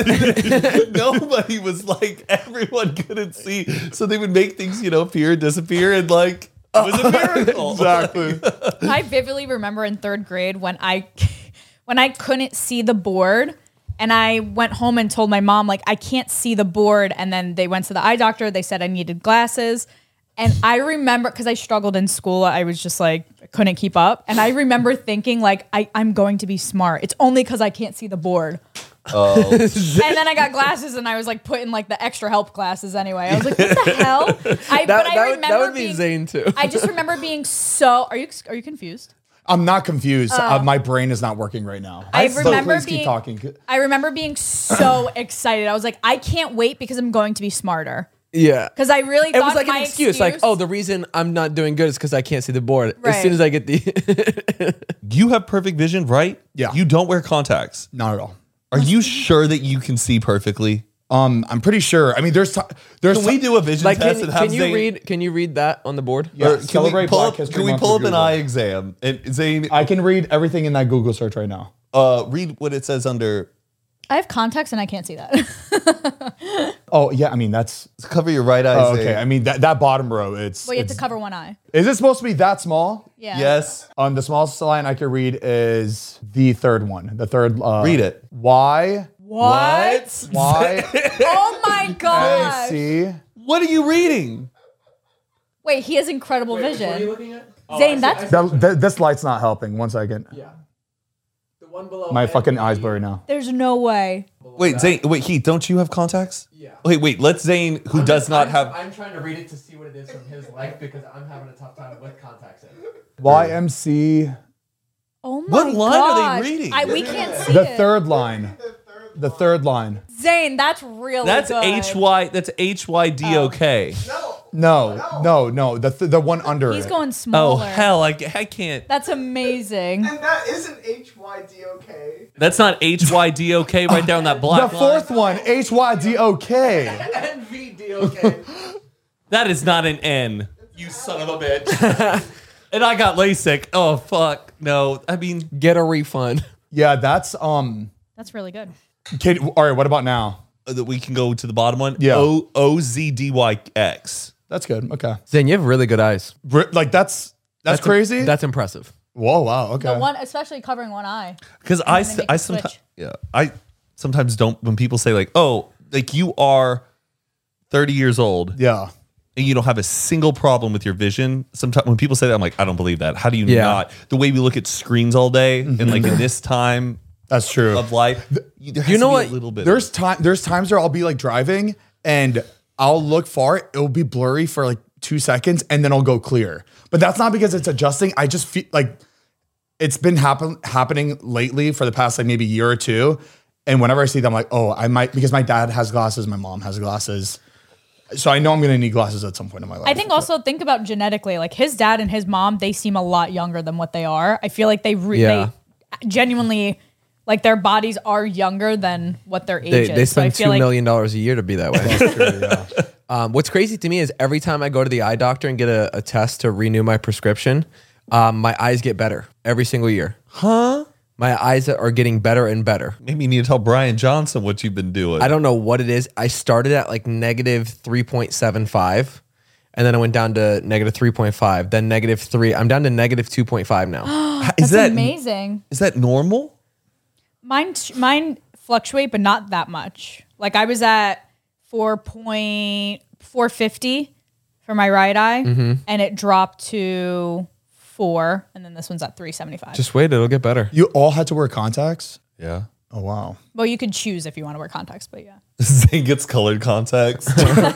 Nobody was like, everyone couldn't see, so they would make things, you know, appear, disappear, and like it was a miracle. exactly. I vividly remember in third grade when I when I couldn't see the board and I went home and told my mom like I can't see the board, and then they went to the eye doctor. They said I needed glasses. And I remember, because I struggled in school, I was just like, couldn't keep up. And I remember thinking like, I, I'm going to be smart. It's only because I can't see the board. Oh. And then I got glasses and I was like putting like the extra help glasses anyway. I was like, what the hell? I, That, but I that, would, remember that would be being, Zane too. I just remember being so, are you, are you confused? I'm not confused. Uh, my brain is not working right now. I So remember please being, keep talking. I remember being so excited. I was like, I can't wait because I'm going to be smarter. yeah. Because I really It thought was like my an excuse, like, oh, the reason I'm not doing good is because I can't see the board. As Right. soon as I get the, You have perfect vision, right? Yeah. You don't wear contacts. Not at all. Are you sure that you can see perfectly? Um, I'm pretty sure. I mean, there's t- there's Can we do a vision like, test can, and have can you Zane- read? Can you read that on the board? Yeah. Or can we Celebrate pull Black up, History can we Month pull with up an Google. eye exam and Zane I can read everything in that Google search right now. uh, read what it says under? I have contacts and I can't see that. Oh yeah, I mean that's Cover your right eye. oh, Zane. okay. I mean that that bottom row. It's, Well, you have to it's- cover one eye. Is it supposed to be that small? Yeah. Yes. Um, the smallest line I can read is the third one. The third. Uh, Read it. Y What? Y Oh my god. C. What are you reading? Wait, he has incredible Wait, vision. What are you looking at? Zane, that's That, that- this light's not helping. One second. Yeah. The one below. My fucking eyes blurry now. there's no way. Wait, Zane. Wait, Heath. Don't you have contacts? Yeah. Wait, wait. Let Zane, who does not I'm, have. I'm trying to read it to see what it is from his life because I'm having a tough time with contacts in. Y M C. Oh my What line are gosh. they reading? I, we can't see The it. third line. The third line. Zane, that's really That's good. H Y. That's H Y D O K. No, no, no. The th- the one under He's it. going Oh smaller. hell! I, I can't. That's amazing. And that isn't H Y D O K. That's not H Y D O K right down that The black fourth line. one, H Y D O K. N V D O K. That is not an N. You son of a bitch. And I got LASIK. Oh fuck. No. I mean, Get a refund. Yeah, that's um. That's really good. Kid, all right, what about now? that we can go to the bottom one. Yeah. O O Z D Y X. That's good. Okay. Zane, you have really good eyes. Br- Like that's that's, crazy. That's impressive. Whoa, wow. Okay. The one, especially covering one eye. Because I, And then s- they I can sometimes, switch. yeah, I sometimes don't. When people say like, "Oh, like you are thirty years old," yeah, and you don't have a single problem with your vision. Sometimes when people say that, I'm like, I don't believe that. How do you Yeah. not? The way we look at screens all day, and like in this time that's true. of life, you, there has You know to be what? A little bit. There's time. There's times where I'll be like driving and I'll look far. It'll be blurry for like two seconds and then I'll go clear. But that's not because it's adjusting. I just feel like it's been happen happening lately for the past like maybe year or two. And whenever I see them, I'm like, oh, I might, because my dad has glasses, my mom has glasses. So I know I'm going to need glasses at some point in my life. I think also think about genetically, like his dad and his mom, they seem a lot younger than what they are. I feel like they, re- Yeah. they genuinely, like their bodies are younger than what their age They, is. they So I spend feel two like million dollars a year to be that way. um, what's crazy to me is every time I go to the eye doctor and get a, a test to renew my prescription, um, my eyes get better every single year. huh? My eyes are getting better and better. Maybe you need to tell Brian Johnson what you've been doing. I don't know what it is. I started at like negative three point seven five, and then I went down to negative three point five, then negative three. I'm down to negative two point five now. that's is that amazing. Is that normal? Mine, mine fluctuate, but not that much. Like I was at four point four fifty for my right eye, Mm-hmm. and it dropped to four, and then this one's at three seventy-five. Just wait, it'll get better. you all had to wear contacts. Yeah. Oh, wow. Well, you could choose if you want to wear contacts, but yeah. Zane gets colored contacts.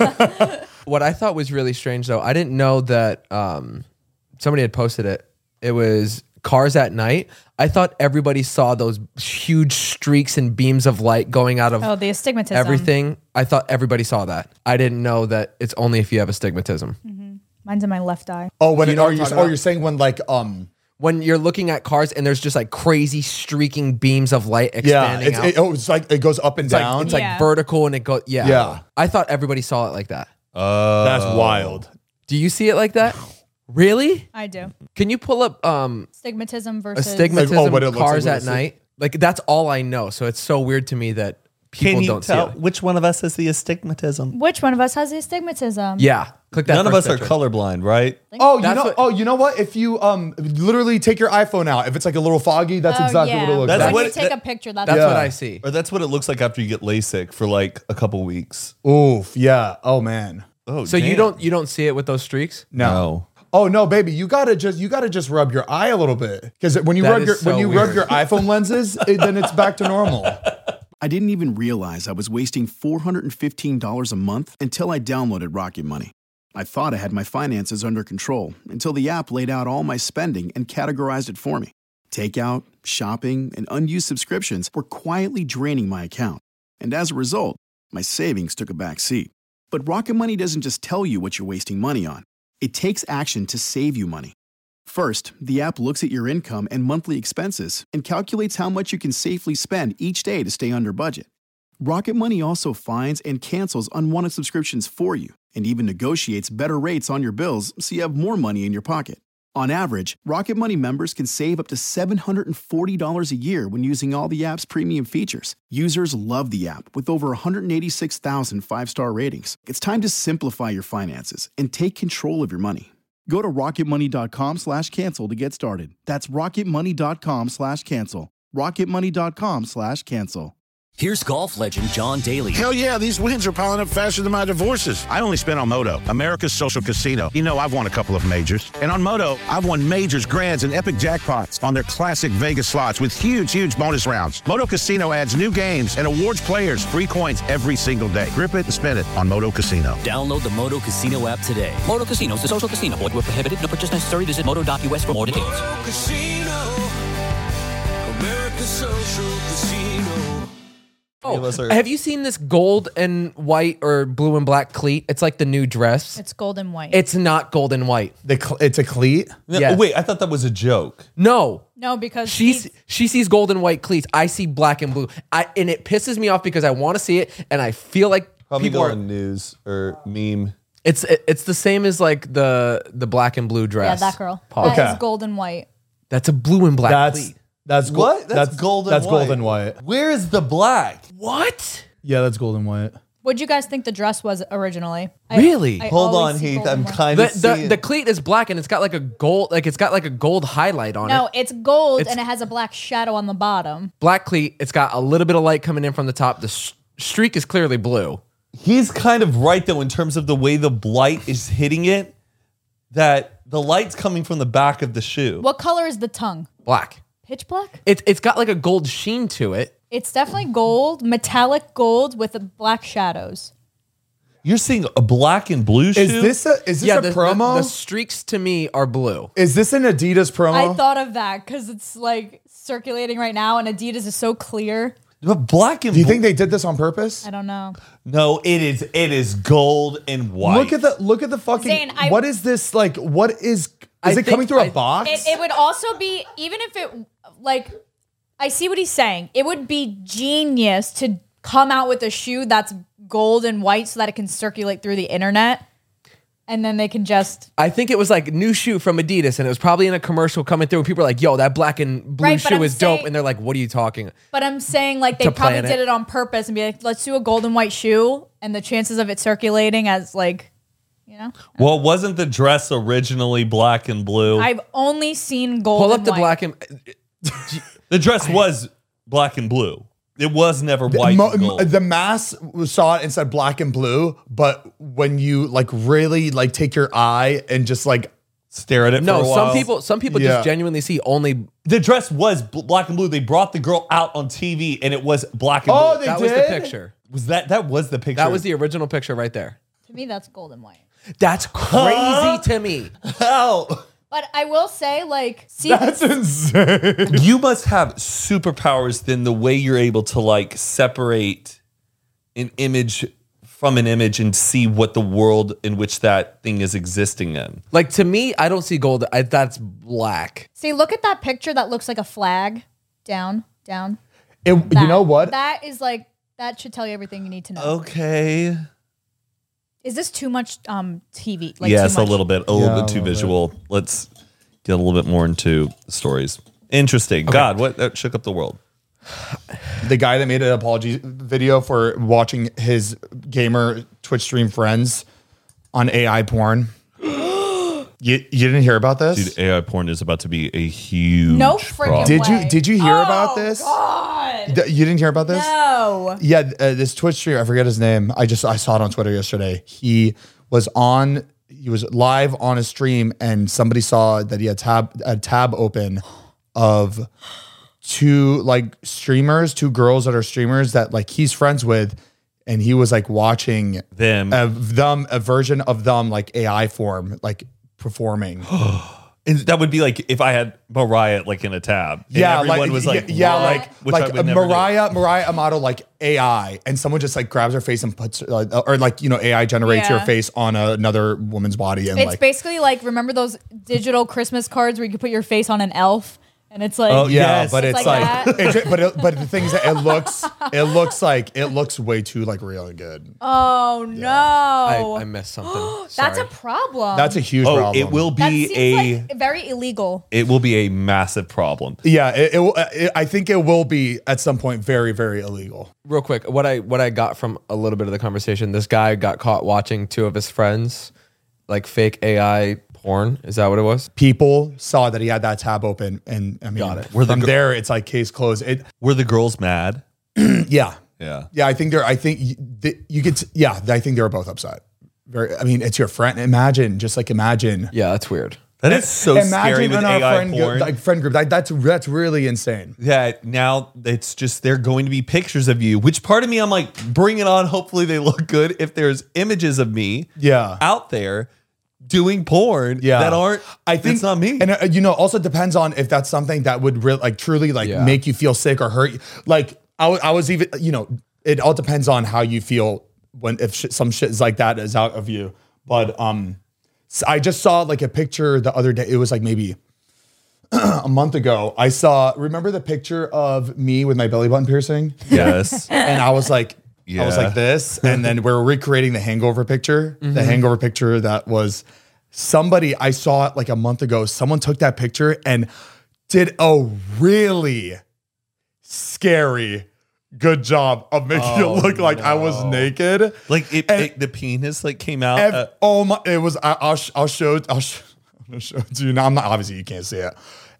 What I thought was really strange though, I didn't know that um, somebody had posted it. It was cars at night. I thought everybody saw those huge streaks and beams of light going out of Oh, the astigmatism. everything. I thought everybody saw that. I didn't know that it's only if you have astigmatism. Mine's in my left eye. Oh, when You it, know what are I'm you, talking oh, about? you're saying when like, um, When you're looking at cars and there's just like crazy streaking beams of light yeah, expanding it's, out. it, oh, it's like, it goes up and it's like, down. it's like Yeah. vertical and it goes, yeah. Yeah. I thought everybody saw it like that. Uh, That's wild. Do you see it like that? Really? I do. Can you pull up um, Astigmatism versus astigmatism Like, oh, what it looks cars like, what at it's night? Like that's all I know. So it's so weird to me that people Can you don't tell see it. which one of us has the astigmatism? Which one of us has astigmatism? Yeah. Click that. None of first us are picture. colorblind, right? Oh, you That's know. what- oh, you know what? If you um literally take your iPhone out, if it's like a little foggy, that's Oh, exactly yeah. what it looks That's like. when what you it- take that- a picture, that's, That's Yeah. what I see. Or that's what it looks like after you get LASIK for like a couple weeks. Oof, yeah. Oh man. Oh, So you damn. don't you don't see it with those streaks? No. No. Oh no, baby, you gotta just you gotta just rub your eye a little bit because when you That rub is your so when you rub weird. your iPhone lenses, it, then it's back to normal. I didn't even realize I was wasting four hundred fifteen dollars a month until I downloaded Rocket Money. I thought I had my finances under control until the app laid out all my spending and categorized it for me. Takeout, shopping, and unused subscriptions were quietly draining my account. And as a result, my savings took a back seat. But Rocket Money doesn't just tell you what you're wasting money on. It takes action to save you money. First, the app looks at your income and monthly expenses and calculates how much you can safely spend each day to stay under budget. Rocket Money also finds and cancels unwanted subscriptions for you and even negotiates better rates on your bills so you have more money in your pocket. On average, Rocket Money members can save up to seven hundred forty dollars a year when using all the app's premium features. Users love the app with over one hundred eighty-six thousand five-star ratings. It's time to simplify your finances and take control of your money. Go to rocketmoney.com slash cancel to get started. That's rocketmoney.com slash cancel. rocketmoney.com slash cancel. Here's golf legend John Daly. Hell yeah, these wins are piling up faster than my divorces. I only spent on Moto, America's social casino. You know, I've won a couple of majors. And on Moto, I've won majors, grands, and epic jackpots on their classic Vegas slots with huge, huge bonus rounds. Moto Casino adds new games and awards players free coins every single day. Grip it and spin it on Moto Casino. Download the Moto Casino app today. Moto Casino is a social casino. Void where prohibited. No purchase necessary. Visit moto dot U S for more details. Moto Casino, America's social casino. Oh, have you seen this gold and white or blue and black cleat? It's like the new dress. It's gold and white. It's not gold and white. The cl- it's a cleat? No, Yes. Wait, I thought that was a joke. No. No, because She he's- she sees gold and white cleats. I see black and blue. I and it pisses me off because I want to see it and I feel like Probably people go are. on news or meme. It's it, it's the same as like the the black and blue yeah, dress. that girl. Pause. That is gold and white. That's a blue and black That's cleat. that's go- What? That's, gold and That's white. gold and white. Where is the black? What? Yeah, that's gold and white. What'd you guys think the dress was originally? I- Really? I Hold always on, see Heath. gold I'm and white. kind The, of the seeing. the cleat is black and it's got like a gold like it's got like a gold highlight on No, it. it's gold It's- and it has a black shadow on the bottom. Black cleat. It's got a little bit of light coming in from the top. The sh- streak is clearly blue. He's kind of right though in terms of the way the light is hitting it. That the light's coming from the back of the shoe. What color is the tongue? Black. Pitch black? It's it's got like a gold sheen to it. It's definitely gold, metallic gold with the black shadows. You're seeing a black and blue shoe. Is this a is this yeah, a the, the- promo? The, streaks to me are blue. Is this an Adidas promo? I thought of that because it's like circulating right now and Adidas is so clear. But black and Do you bl- think they did this on purpose? I don't know. No, it is. It is gold and white. Look at the look at the fucking. Zane, I- what is this like? What is? Is I it think coming through a I- box? It, it would also be, even if it, like, I see what he's saying. It would be genius to come out with a shoe that's gold and white so that it can circulate through the internet. And then they can just. I think it was like new shoe from Adidas, and it was probably in a commercial coming through. And people are like, "Yo, that black and blue Right, but shoe I'm is dope," saying- and they're like, "What are you talking?" But I'm saying, like, they To probably plan it. did it on purpose and be like, let's do a gold and white shoe. And the chances of it circulating as, like, you know? Well, wasn't the dress originally black and blue? I've only seen gold Pull and up the white. black and. the dress was black and blue. It was never white Mo- and gold. the mass saw it and said black and blue, but when you like really like take your eye and just like Stare at it No, for a some while. people, some people Yeah. just genuinely see only. The dress was bl- black and blue. They brought the girl out on T V and it was black and Oh, blue. they That was the did? picture. was that that was the picture? That was the original picture right there. To me, that's gold and white. That's crazy to me. hell. But I will say, like, see, that's insane. You must have superpowers then the way you're able to like separate an image from an image and see what the world in which that thing is existing in. Like to me, I don't see gold. I, that's black. see, look at that picture that looks like a flag. Down, down. It- you That- know what? That is like, that should tell you everything you need to know. Okay. Is this too much um T V? Like, yes, too a much? little bit. A Yeah, little a bit too little bit. visual. Let's get a little bit more into the stories. Interesting. God, what that shook up the world. The guy that made an apology video for watching his gamer Twitch stream friends on A I porn. you you didn't hear about this? Dude, A I porn is about to be a huge No freaking problem. Did you way. did you hear Oh, about this? God. D- You didn't hear about this? No. Yeah, uh, this Twitch streamer, I forget his name. I just I saw it on Twitter yesterday. He was on he was live on a stream and somebody saw that he had tab a tab open of two like streamers, two girls that are streamers that like he's friends with, and he was like watching Them. a, them a version of them like A I form like performing. And that would be like if I had Mariah like in a tab. And Yeah, everyone like was like, yeah, "What?" like Which I like would never do. Mariah Mariah Amato like A I, and someone just like grabs her face and puts uh, or like you know A I generates Yeah. your face on a, another woman's body and It's like basically like, remember those digital Christmas cards where you could put your face on an elf? And it's like, Oh, yeah, Yes. but It's it's, like like, that. it's, but it, but the thing is that it looks it looks like it looks way too like really good. oh no. I, I missed something. That's Sorry. a problem. That's a huge Oh, problem. it will That be seems a like very illegal. it will be a massive problem. Yeah, it, it, will- it, I think it will be at some point very very illegal. Real quick, what I what I got from a little bit of the conversation, this guy got caught watching two of his friends, like fake A I porn. Is that what it was? People saw that he had that tab open, and I mean, Got it. from there it's like case closed. It Were the girls mad? yeah. Yeah. Yeah, I think they're. I think you, they, you could. Yeah, I think they were both upset. Very. I mean, it's your friend. Imagine, just like imagine. Yeah, that's weird. That is so scary with in A our I friend, porn. like friend group. That, that's that's really insane. Yeah, now it's just they're going to be pictures of you, which part of me I'm like, bring it on. Hopefully they look good. If there's images of me Yeah. out there doing porn Yeah. that aren't, I think it's not me. And uh, you know, also depends on if that's something that would really like truly like Yeah. make you feel sick or hurt. you. Like I, w- I was even, you know, it all depends on how you feel when if shit, some shit is like that is out of you. But um, s- I just saw like a picture the other day. It was like maybe a month ago. I saw. Remember the picture of me with my belly button piercing? Yes. And I was like, I was Yeah. like this, and then we're recreating the Hangover picture. The Hangover picture that was somebody I saw it like a month ago. Someone took that picture and did a really scary good job of making Oh, it look like I was no. naked. Like it, And- it- the penis like came out. Ev- uh, oh my! It was. I, I'll. sh- I'll show. I'll sh- I'm gonna show it to you now. I'm not. Obviously, you can't see it.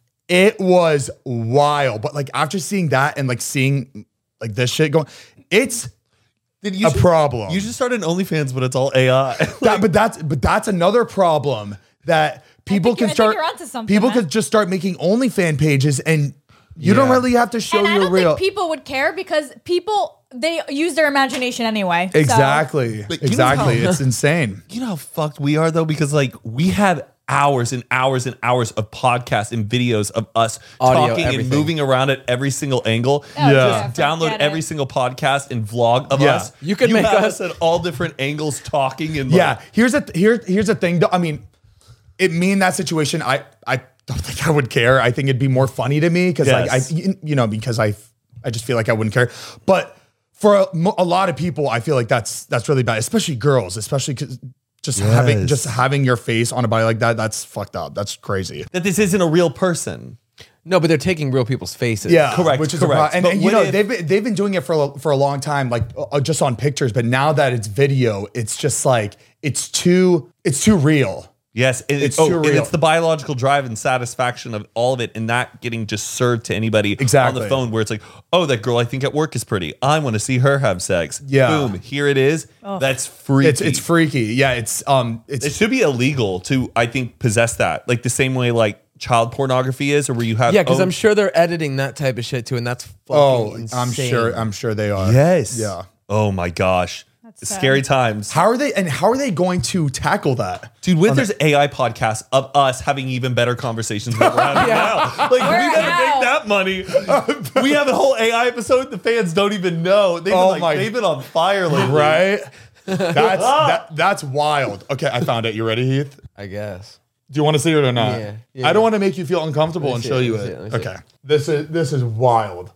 It was wild. But like after seeing that and like seeing like this shit going, it's Then you a should- problem. You should start an OnlyFans, but it's all A I. That- but that's but that's another problem that people think can you're- I think start. you're onto something, People man. could just start making OnlyFans pages, and you don't Yeah. really have to show and I your don't real. think people would care because people they use their imagination anyway. So- Exactly. But you know Exactly. how- It's insane. You know how fucked we are though, because like we had hours and hours and hours of podcasts and videos of us Audio, talking and everything. moving around at every single angle. Oh, Yeah. yeah, Download forget every it. single podcast and vlog of Yeah. us. You could make have us- us at all different angles talking and like, Yeah. Here's a here. Here's the thing. Though. I mean, it me in that situation. I I don't think I would care. I think it'd be more funny to me because like I Yes. you know because I I just feel like I wouldn't care. But for a, mo- a lot of people, I feel like that's that's really bad, especially girls, especially because just having Yes. just having your face on a body like that. That's fucked up. That's crazy. that this isn't a real person. No, but they're taking real people's faces. Yeah, Correct, Which is correct. A pro- and, But and you what know if- they've been, they've been doing it for a, for a long time, like uh, just on pictures. But now that it's video, it's just like it's too it's too real. Yes, and It's oh, too and real. it's the biological drive and satisfaction of all of it, and not getting just served to anybody on Exactly. the phone. Where it's like, oh, that girl I think at work is pretty. I want to see her have sex. Yeah. Boom, here it is. That's freaky. It's it's freaky. Yeah, it's um it's It should be illegal to, I think, possess that. Like the same way like child pornography is, or where you have Yeah, because oh, I'm sure they're editing that type of shit too, and that's fucking oh insane. I'm sure I'm sure they are. Yes. Yeah. Oh my gosh. sad. Scary times. How are they and how are they going to tackle that? Dude, what if there's A I podcasts of us having even better conversations than we're having now? Like, We're we better out. make that money. We have a whole A I episode the fans don't even know. They've, Oh been, my- like, they've been on fire lately. Right? That's that, that's wild. Okay, I found it. You ready, Heath? I guess. Do you want to see it or not? Yeah, yeah. I don't want to make you feel uncomfortable Let me and see show it, you let me it. see it, let me see Okay. This is this is wild.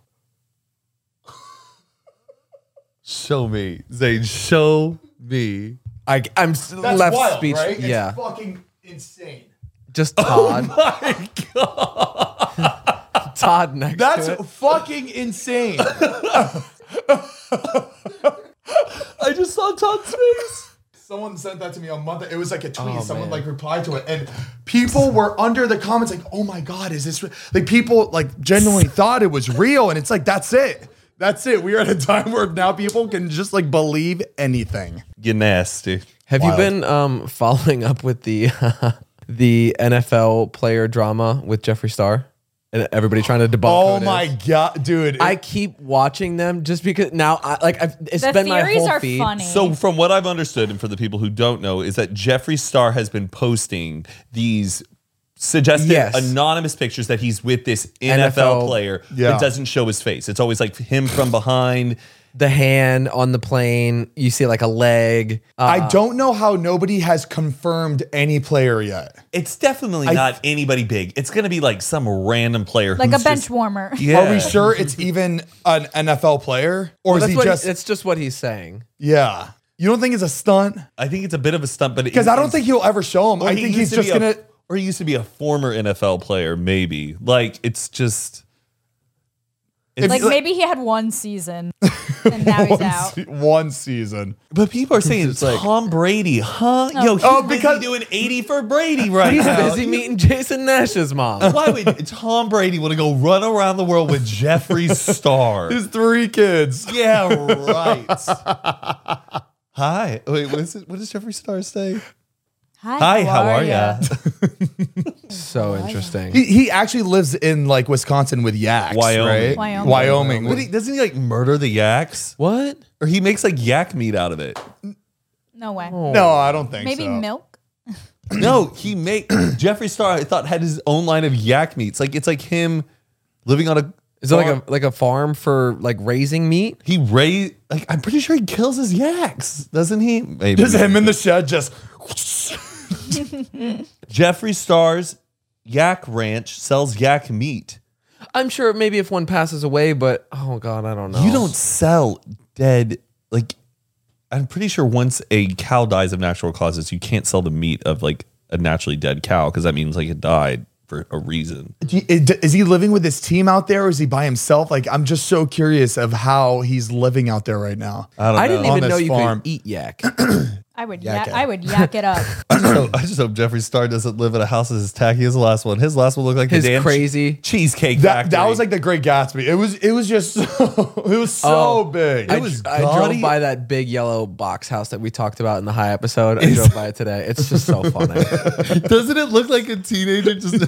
Show me. Zane, show me. I, I'm s- That's left wild, speech. right? It's Yeah, fucking insane. just Todd. My God. Todd next That's to it. fucking insane. I just saw Todd's face. Someone sent that to me on Monday. It was like a tweet. Oh, Someone man. like replied to it, and people were under the comments like, "Oh my god, is this re-" like?" People like genuinely thought it was real, and it's like that's it. That's it. We are at a time where now people can just like believe anything. You're nasty. Have Wild. you been um, following up with the the N F L player drama with Jeffree Star and everybody trying to debunk? Oh who it my is? god, dude! I it- keep watching them just because now I like I've, it's The been my theories whole are feed. funny. So, from what I've understood, and for the people who don't know, is that Jeffree Star has been posting these suggested Yes. anonymous pictures that he's with this N F L, N F L player Yeah. that doesn't show his face. It's always like him from behind. The hand on the plane, you see like a leg. Uh, I don't know how nobody has confirmed any player yet. It's definitely I- not anybody big. It's going to be like some random player, like a who's bench just- warmer. Yeah. Are we sure it's even an N F L player, or well, is that's he what just? he, it's just what he's saying. yeah, you don't think it's a stunt? I think it's a bit of a stunt, but Because I don't think he'll ever show him. Or I he think used he's to just be a- gonna. or he used to be a former N F L player, maybe. Like it's just. If like you- maybe he had one season and now he's one, out. se- one season. But people are saying It's like- Tom Brady, huh? No. Yo, he's Oh, busy because- doing eighty for Brady right He's now. busy meeting Jason Nash's mom. Why would Tom Brady want to go run around the world with Jeffree Star? His three kids. Yeah, right. Hi. Wait, what is it? What does Jeffree Star say? Hi, Hi, how are ya? So interesting. He, he actually lives in like Wisconsin with yaks, Wyoming. right? Wyoming. Wyoming. But he, doesn't he like murder the yaks? What? Or he makes like yak meat out of it? No way. No, I don't think Maybe so. milk. No, he make Jeffree Star. I thought had his own line of yak meats. Like it's like him living on a. Is it like a like a farm for like raising meat? He raise like I'm pretty sure he kills his yaks, doesn't he? Maybe. Just him in the shed, just. Jeffree Star's Yak Ranch sells yak meat. I'm sure maybe if one passes away, but oh god, I don't know. You don't sell dead like. I'm pretty sure once a cow dies of natural causes, you can't sell the meat of like a naturally dead cow because that means like it died for a reason. Do you- Is he living with his team out there, or is he by himself? Like, I'm just so curious of how he's living out there right now. I don't I know. didn't On even know this you farm. could eat yak. I would Yak yak, it. I would yak it up. I just, hope, I just hope Jeffree Star doesn't live in a house as tacky as the last one. His last one looked like His the damn crazy- cheesecake That factory. that was like the Great Gatsby. It was it was just so, it was so Oh, big. I, It was I gaudy. drove by that big yellow box house that we talked about in the high episode. I drove by it today. It's just so funny. Doesn't it look like a teenager just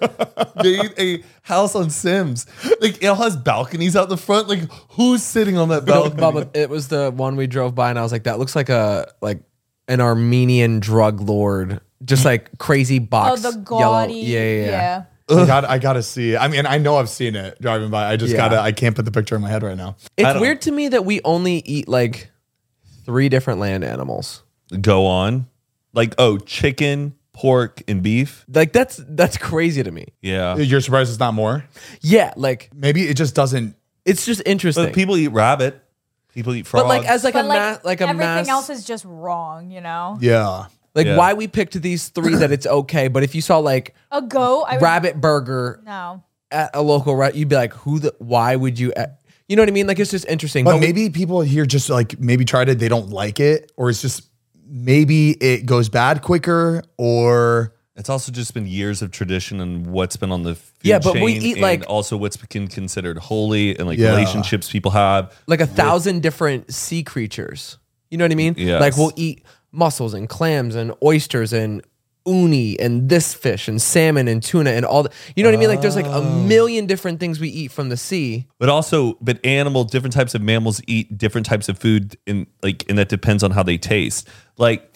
made a house on Sims? Like it has balconies out the front. Like who's sitting on that No, balcony? Bubba, it was the one we drove by, and I was like, "That looks like a like an Armenian drug lord, just like crazy Oh, box." the yellow. gaudy. Yeah, yeah, yeah. I got I gotta see it. I mean, I know I've seen it driving by. I just Yeah. gotta I can't put the picture in my head right now. I It's don't- weird to me that we only eat like three different land animals. Go on. Like oh, chicken, pork, and beef. Like that's that's crazy to me. Yeah. You're surprised it's not more? Yeah, like Maybe it just doesn't. it's just interesting. But people eat rabbit. People eat frogs. But like as like But a like, ma- like a everything mass, else is just wrong, you know? Yeah. like Yeah. why we picked these three that it's okay. But if you saw like A goat, I would, rabbit burger No. at a local restaurant, you'd be like, who the? Why would you? At, you know what I mean? Like it's just interesting. But we- maybe people here just like maybe tried it, they don't like it, or it's just maybe it goes bad quicker, or it's also just been years of tradition and what's been on the food Yeah, but we chain eat, and like- also what's been considered holy and like Yeah. relationships people have. like a thousand different sea creatures. You know what I mean? Yes. Like we'll eat mussels and clams and oysters and uni and this fish and salmon and tuna and all the, you know what I mean? Like there's like a million different things we eat from the sea. But also, but animal, different types of mammals eat different types of food, and like, and that depends on how they taste. Like,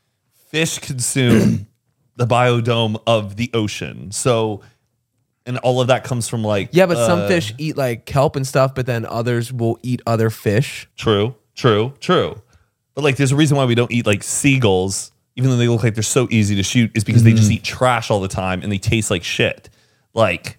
fish consume the biodome of the ocean, so, and all of that comes from like, Yeah, but some uh, fish eat like kelp and stuff, but then others will eat other fish. True, true, true. But like, there's a reason why we don't eat like seagulls, even though they look like they're so easy to shoot, is because they just eat trash all the time and they taste like shit. Like,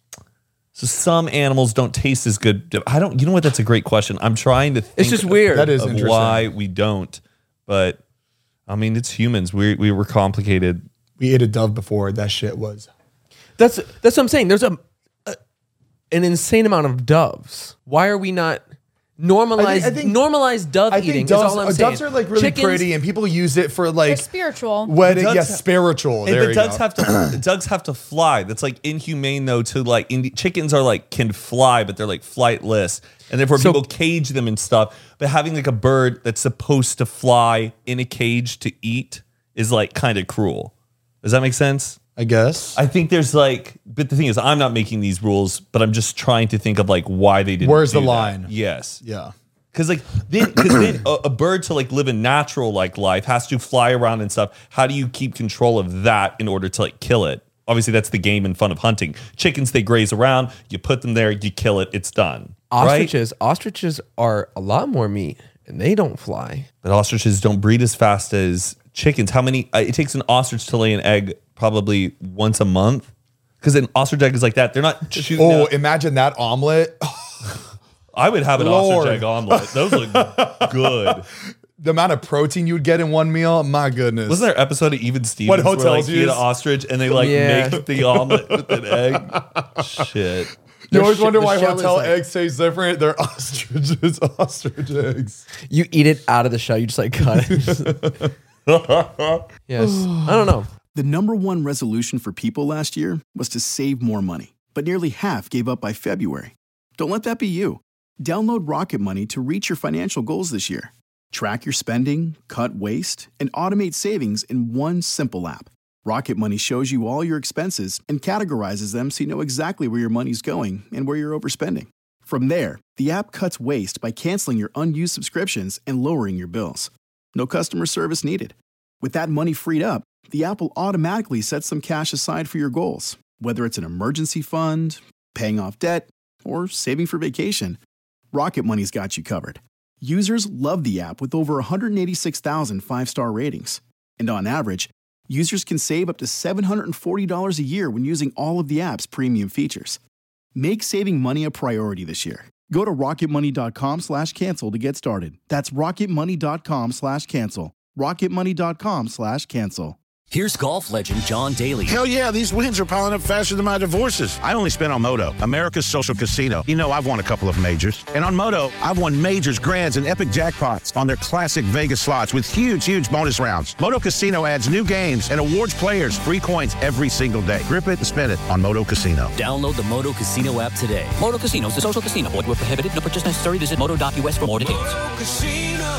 so some animals don't taste as good. I don't. You know what? That's a great question. I'm trying to think. It's just weird. That is of interesting. why we don't. But I mean, it's humans. We we were complicated. we ate a dove before. That shit was. That's that's what I'm saying. There's a, a an insane amount of doves. Why are we not normalize I think- normalize dove I eating? think doves, is all I'm uh, saying. doves are like really Chickens- pretty, and people use it for like They're spiritual. wedding. Doves- Yes, spiritual. Hey, There but you ducks go. have to ducks have to fly. That's like inhumane though. To like Indi- chickens are like can fly, but they're like flightless, and therefore So- people cage them and stuff. But having like a bird that's supposed to fly in a cage to eat is like kind of cruel. Does that make sense? I guess. I think there's like, but the thing is, I'm not making these rules, but I'm just trying to think of like why they didn't. Where's the do that. line? Yes. yeah. Because like then, because then a, a bird to like live a natural like life has to fly around and stuff. How do you keep control of that in order to like kill it? Obviously, that's the game and fun of hunting. Chickens, they graze around. You put them there, you kill it, it's done. Right? Ostriches, ostriches are a lot more meat, and they don't fly. But ostriches don't breed as fast as chickens. How many? Uh, it takes an ostrich to lay an egg probably once a month. Because an ostrich egg is like that. They're not shooting. Oh, out- imagine that omelet. I would have an Lord. ostrich egg omelet. Those look good. The amount of protein you would get in one meal. My goodness. Wasn't there an episode of Even Stevens What where hotels like, you eat use? an ostrich and they like Yeah. make the omelet with an egg? Shit. You always wonder the why shell hotel is like- eggs taste different. They're ostriches, ostrich eggs. You eat it out of the shell. You just like cut it. Yes. I don't know. The number one resolution for people last year was to save more money, but nearly half gave up by February. Don't let that be you. Download Rocket Money to reach your financial goals this year. Track your spending, cut waste, and automate savings in one simple app. Rocket Money shows you all your expenses and categorizes them so you know exactly where your money's going and where you're overspending. From there, the app cuts waste by canceling your unused subscriptions and lowering your bills. No customer service needed. With that money freed up, the app will automatically set some cash aside for your goals, whether it's an emergency fund, paying off debt, or saving for vacation. Rocket Money's got you covered. Users love the app with over one hundred eighty-six thousand five-star ratings. And on average, users can save up to seven hundred forty dollars a year when using all of the app's premium features. Make saving money a priority this year. Go to rocketmoney.com slash cancel to get started. That's rocketmoney.com slash cancel. rocketmoney.com slash cancel. Here's golf legend John Daly. Hell yeah, these wins are piling up faster than my divorces. I only spent on Moto, America's social casino. You know, I've won a couple of majors. And on Moto, I've won majors, grands, and epic jackpots on their classic Vegas slots with huge, huge bonus rounds. Moto Casino adds new games and awards players free coins every single day. Grip it and spin it on Moto Casino. Download the Moto Casino app today. Moto Casino is a social casino. Void where prohibited. No purchase necessary. Visit moto dot u s for more details. Moto Casino,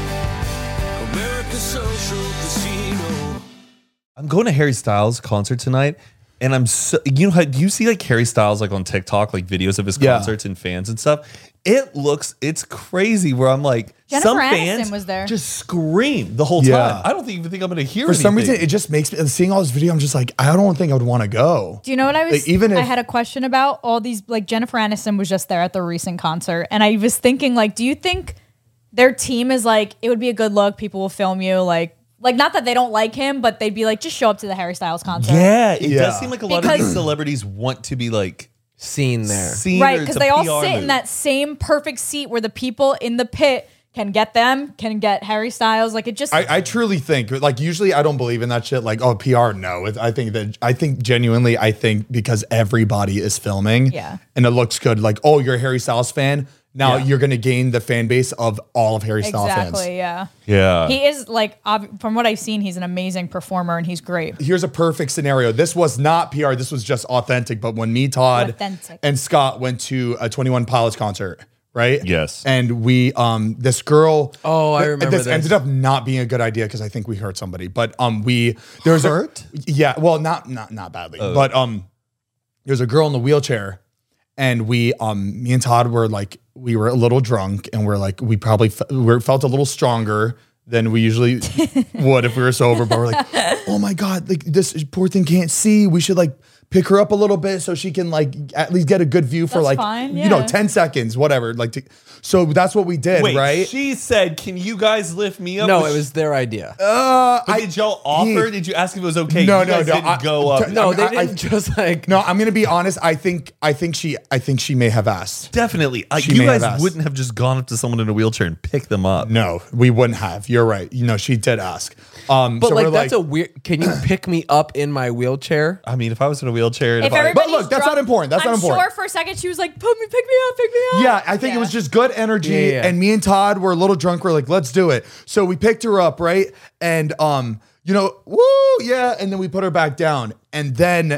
America's social casino. I'm going to Harry Styles concert tonight, and I'm so, you know how do you see like Harry Styles like on TikTok, like videos of his Yeah. concerts and fans and stuff? It looks it's crazy where I'm like Jennifer some Aniston fans was there. just scream the whole Yeah. time. I don't even think I'm going to hear For some anything. reason, it just makes me seeing all this video. I'm just like, I don't think I would want to go. Do you know what I was? Like, even I if- had a question about all these. Like Jennifer Aniston was just there at the recent concert, and I was thinking, like, do you think their team is like, it would be a good look? People will film you, like, like not that they don't like him, but they'd be like, just show up to the Harry Styles concert. Yeah, it Yeah. does seem like a lot of Because- these celebrities want to be like Seen there. seen, Right, or because it's a they all P R sit move. in that same perfect seat where the people in the pit can get them, can get Harry Styles. Like it just, I, I truly think, like, usually I don't believe in that shit. Like, oh, P R, no. It, I think that, I think genuinely, I think because everybody is filming Yeah. and it looks good, like, oh, you're a Harry Styles fan. Now Yeah. you're going to gain the fan base of all of Harry Styles exactly, fans. yeah. Yeah. He is like, ob- from what I've seen, he's an amazing performer and he's great. Here's a perfect scenario. This was not P R. This was just authentic. But when me, Todd, Authentic. and Scott went to a twenty-one Pilots concert, right? Yes. And we, um, this girl. Oh, I th- remember This this. ended up not being a good idea because I think we hurt somebody. But um, we there was Hurt? A, yeah. Well, not not not badly. But um, there's a girl in the wheelchair, and we um, me and Todd were like, we were a little drunk, and we're like, we probably fe- we felt a little stronger than we usually would if we were sober. But we're like, oh my God, like this poor thing can't see. We should like pick her up a little bit so she can like at least get a good view for That's like, fine, you know, yeah. ten seconds, whatever. Like, to, so that's what we did, Wait, right? she said, "Can you guys lift me up?" No, Was it she- was their idea. Uh, But I- did y'all offer? he- did you ask if it was okay? No, you no, guys no, Didn't I- go up. t- No, I- they I- didn't just like. No, I'm gonna be honest. I think I think she I think she may have asked. Definitely. Like, She you may have guys asked. wouldn't have just gone up to someone in a wheelchair and picked them up. No, we wouldn't have. You're right. You know, she did ask. Um, But so like we're that's a weird. Can you pick me up in my wheelchair? I mean, if I was in a wheelchair, and If if, I, everybody's But look, that's drunk, not important. That's I'm not important. sure for a second she was like, "Put me, pick me up, pick me up." Yeah, I think Yeah. it was just good energy. Yeah, yeah. And me and Todd were a little drunk. We're like, let's do it. So we picked her up, right? And um, you know, woo, yeah. And then we put her back down. And then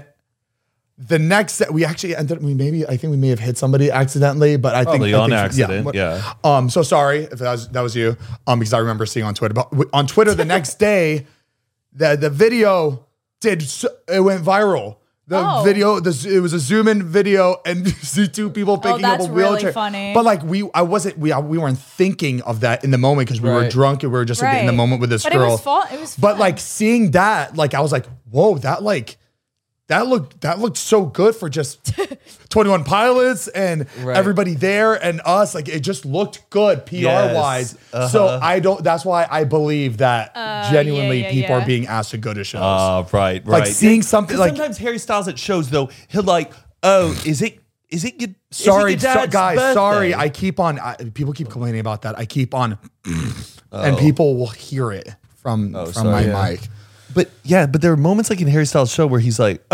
the next we actually ended up, we maybe I think we may have hit somebody accidentally, but I Probably think I on think- accident, what- yeah. Um, so sorry if that was that was you. Um, because I remember seeing on Twitter. But w- on Twitter the next day, the the video did so, it went viral. The Oh. video, the, it was a zoom in video, and you see two people picking up a that's really wheelchair. funny. But like we, I wasn't, we, I, we weren't thinking of that in the moment because we were Right. drunk and we were just like, in the Right. moment with this But it girl. was fun- it was But fun. like seeing that, like I was like, whoa, that like. That looked that looked so good for just twenty-one Pilots and Right. everybody there and us. Like it just looked good P R wise. Yes. So Uh-huh. I don't. That's why I believe that genuinely yeah, people yeah. are being asked to go to shows. uh, right, right. Like seeing something 'Cause like sometimes Harry Styles at shows though, he'll like, oh, is it, is it your, is it sorry, your so- dad's guys, birthday? sorry. I keep on. I, people keep complaining about that. I keep on, Oh. and people will hear it from from sorry. my Yeah. mic. But yeah, but there are moments like in Harry Styles' show where he's like, oh,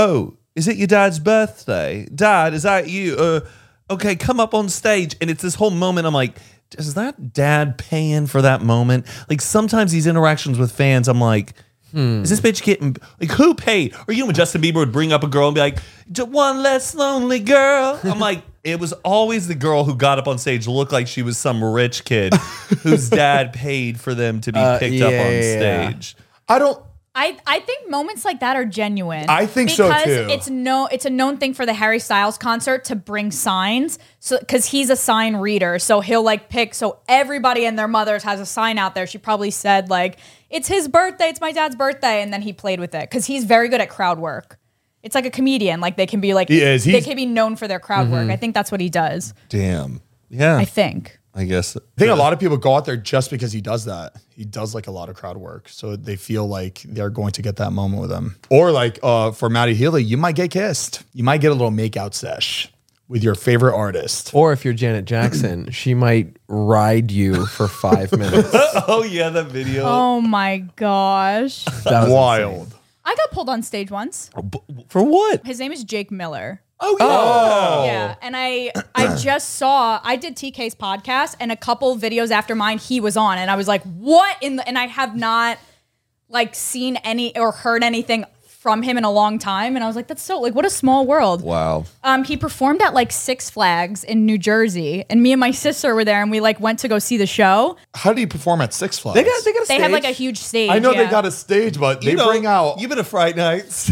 is it your dad's birthday? Dad, is that you? Uh, okay, come up on stage. And it's this whole moment. I'm like, is that dad paying for that moment? Like sometimes these interactions with fans, I'm like, hmm. is this bitch getting, like who paid? Or you know when Justin Bieber would bring up a girl and be like, one less lonely girl. I'm like, it was always the girl who got up on stage looked like she was some rich kid whose dad paid for them to be Uh, picked yeah, up on yeah, stage. I don't. I, I think moments like that are genuine. I think so, because too. it's no it's a known thing for the Harry Styles concert to bring signs, so because he's a sign reader, so he'll like pick. So everybody and their mothers has a sign out there. She probably said like, "It's his birthday. It's my dad's birthday," and then he played with it because he's very good at crowd work. It's like a comedian. Like they can be like He is. they He's- can be known for their crowd work. I think that's what he does. Damn. Yeah. I think. I guess. I think a lot of people go out there just because he does that. He does like a lot of crowd work, so they feel like they're going to get that moment with him. Or like uh, for Maddie Healy, you might get kissed. You might get a little makeout sesh with your favorite artist. Or if you're Janet Jackson, she might ride you for five minutes. Oh yeah, that video. Oh my gosh! That was Wild. insane. I got pulled on stage once. For what? His name is Jake Miller. Oh yeah. Oh. Yeah, and I I just saw I did T K's podcast, and a couple videos after mine he was on, and I was like, what in the, and I have not like seen any or heard anything from him in a long time, and I was like, that's so like what a small world. Wow. Um, he performed at like Six Flags in New Jersey, and me and my sister were there, and we like went to go see the show. How do you perform at Six Flags? They got they got a They stage. had like a huge stage. I know yeah. they got a stage, but they You know, bring out. You've been to Fright Nights.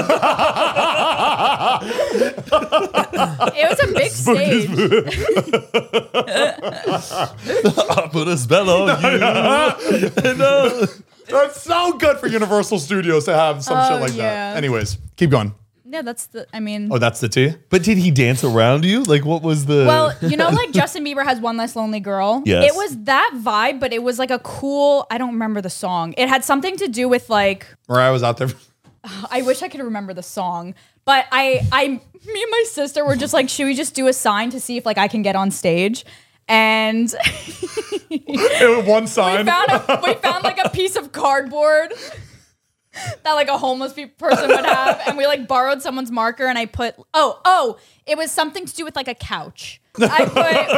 It was a big stage. I put a spell on you. And, uh, That's so good for Universal Studios to have some Oh, shit like yeah. that. Anyways, keep going. Yeah, that's the. I mean, Oh, that's the T? But did he dance around you? Like, what was the? well, you know, like Justin Bieber has One Less Lonely Girl. Yes. It was that vibe, but it was like a cool. I don't remember the song. It had something to do with like. Mariah was out there. I wish I could remember the song, but I, I, me and my sister were just like, should we just do a sign to see if like I can get on stage? And It was one we sign. found a, we found like a piece of cardboard that like a homeless pe- person would have, and we like borrowed someone's marker, and I put oh oh it was something to do with like a couch. I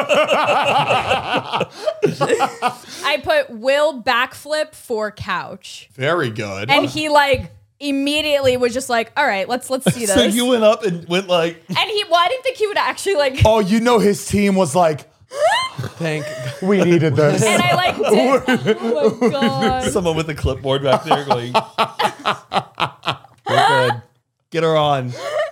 put I put Will backflip for couch, Very good. and he like immediately was just like, all right, let's let's see this. So you went up and went like. And he, well, I didn't think he would actually like. Oh, you know his team was like, Thank we needed this. And I like did. Oh my god. Someone with a clipboard back there going. We're good. Get her on.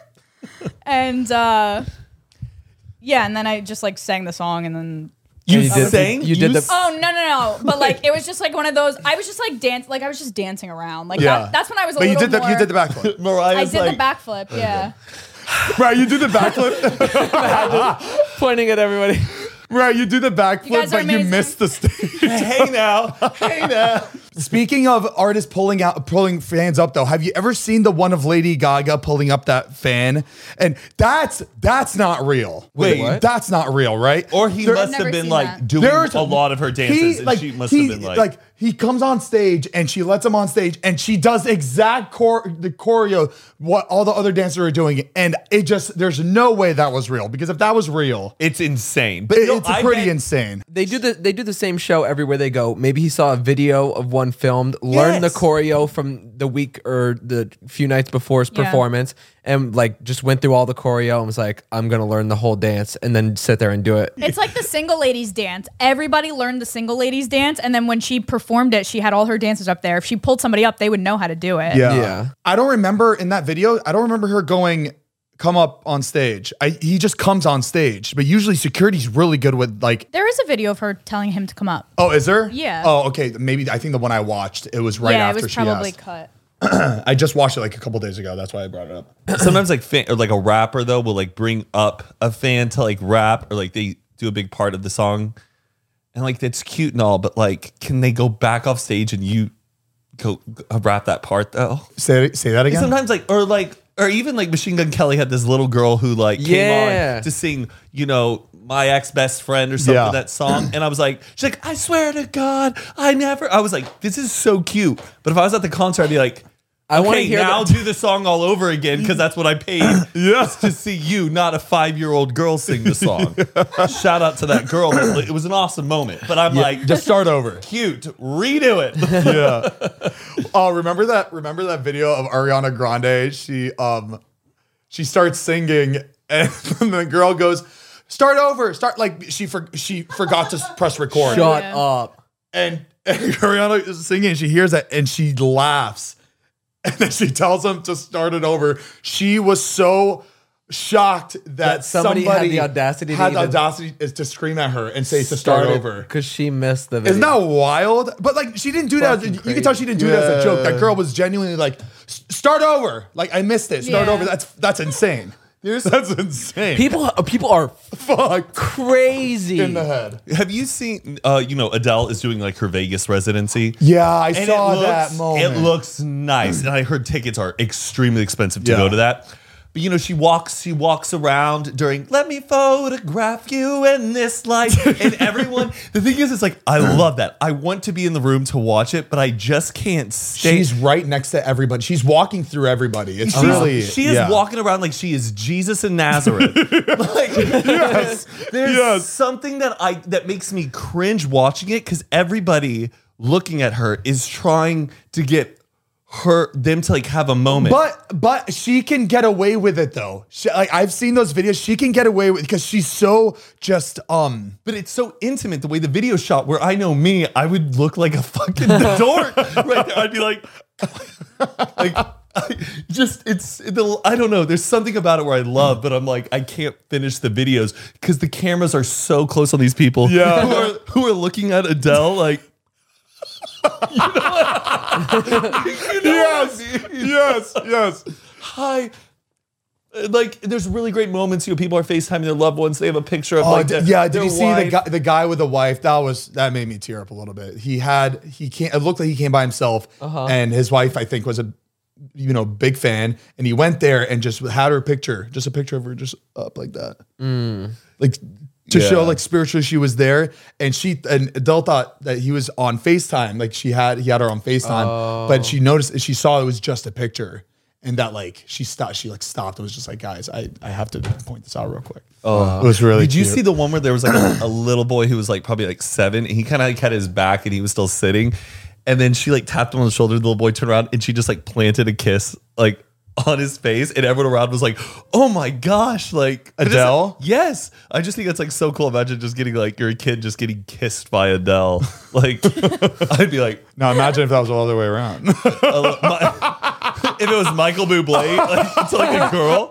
And uh, yeah, and then I just like sang the song, and then. You, You did- sang? you did the- Oh no no no! But like it was just like one of those. I was just like dance, like I was just dancing around. Like Yeah. that, that's when I was a But you little did the more. you did the backflip. I Mariah's did like. the backflip. Yeah. Right, you did the backflip. pointing at everybody. Right, you do the backflip, guys are but you amazing. missed the stage. Hey now. Hey now. Speaking of artists pulling out, pulling fans up, though, have you ever seen the one of Lady Gaga pulling up that fan? And that's that's not real. Wait, what? That's not real, right? Or he There- must never have been seen like that. doing There's- a lot of her dances, he, and like, she must he, have been like, he comes on stage and she lets him on stage and she does exact core the choreo what all the other dancers are doing, and it just there's no way that was real, because if that was real, it's insane. But it- no, it's I pretty bet- insane. They do the they do the same show everywhere they go. Maybe he saw a video of one filmed, learned the Yes. choreo from the week or the few nights before his Yeah. performance, and like just went through all the choreo and was like, I'm gonna learn the whole dance, and then sit there and do it. It's like the single ladies dance. Everybody learned the single ladies dance, and then when she performed it, she had all her dancers up there. If she pulled somebody up, they would know how to do it. Yeah. Yeah. I don't remember in that video, I don't remember her going, come up on stage. I, he just comes on stage, but usually security's really good with like, There is a video of her telling him to come up. oh, is there? Yeah. Oh, okay. Maybe I think the one I watched, it was right yeah, after it was she probably asked. cut. I just watched it like a couple days ago. That's why I brought it up. Sometimes like fan, or like a rapper though will like bring up a fan to like rap, or like they do a big part of the song, and like that's cute and all, but like can they go back off stage and you go uh, rap that part though? Say say that again. Sometimes like or like or even like Machine Gun Kelly had this little girl who like came Yeah. on to sing, you know, My Ex Best Friend or something, Yeah. that song, and I was like, she's like, I swear to God, I never. I was like, this is so cute, but if I was at the concert, I'd be like, I want to Okay, hear now the- do the song all over again because that's what I paid just to see you, not a five-year-old girl, sing the song. Shout out to that girl. It was an awesome moment. But I'm Yeah, like, just start over. Cute. Redo it. Yeah. Oh, remember that? Remember that video of Ariana Grande? She um, she starts singing, and the girl goes, "Start over." Start like she for, she forgot to press record. Shut Yeah. up. And, and Ariana is singing, and she hears that, and she laughs. And then she tells him to start it over. She was so shocked that, That somebody somebody, had the audacity to had the even audacity is to scream at her and say to start over. because she missed the video. Isn't that wild? But like, she didn't do that. Fucking You can tell she didn't do it as a joke. That Yeah. girl was genuinely like, "S- "Start over." Like, I missed it. Start Yeah. over. That's that's insane. That's insane. People, people are Fuck crazy in the head. Have you seen, uh, you know, Adele is doing like her Vegas residency. Yeah, I And saw it looks, that moment. It looks nice. And I heard tickets are extremely expensive to Yeah. go to that. But you know, she walks, she walks around during "Let me photograph you in this light." And everyone, the thing is, it's like, I love that. I want to be in the room to watch it, but I just can't stay. She's right next to everybody. She's walking through everybody. It's She's- really she is yeah. walking around like she is Jesus in Nazareth. Like, yes, there's Yes. something that I that makes me cringe watching it because everybody looking at her is trying to get her them to like have a moment. But but she can get away with it though. She, like I've seen those videos. She can get away with because she's so just um. But it's so intimate the way the video shot. Where I know me, I would look like a fucking dork right there. I'd be like, like. I just it's the I don't know. There's something about it where I love, but I'm like I can't finish the videos because the cameras are so close on these people. Yeah. who are who are looking at Adele like. You know what? You know Yes, what I mean? yes, yes. Hi. Like there's really great moments. You know, people are FaceTiming their loved ones. They have a picture of Oh, like d- their, yeah. Did their you see the wife. guy? The guy with the wife. That was that made me tear up a little bit. He had he can't. It looked like he came by himself, Uh-huh. and his wife I think was a you know big fan, and he went there and just had her picture, just a picture of her, just up like that, like. To Yeah. show like spiritually she was there, and she and Adele thought that he was on FaceTime, like she had he had her on FaceTime, but she noticed she saw it was just a picture, and that like she stopped, she like stopped. It was just like, guys, I I have to point this out real quick. Oh, it was really. Did you cute. see the one where there was like a, a little boy who was like probably like seven, and he kind of like had his back and he was still sitting, and then she like tapped him on the shoulder. The little boy turned around and she just like planted a kiss like on his face, and everyone around was like, "Oh my gosh!" Like Adele? Yes, I just think that's like so cool. Imagine just getting like you're a kid just getting kissed by Adele. Like I'd be like, Now imagine if that was the other way around. uh, my- if it was Michael Bublé, like to like a girl.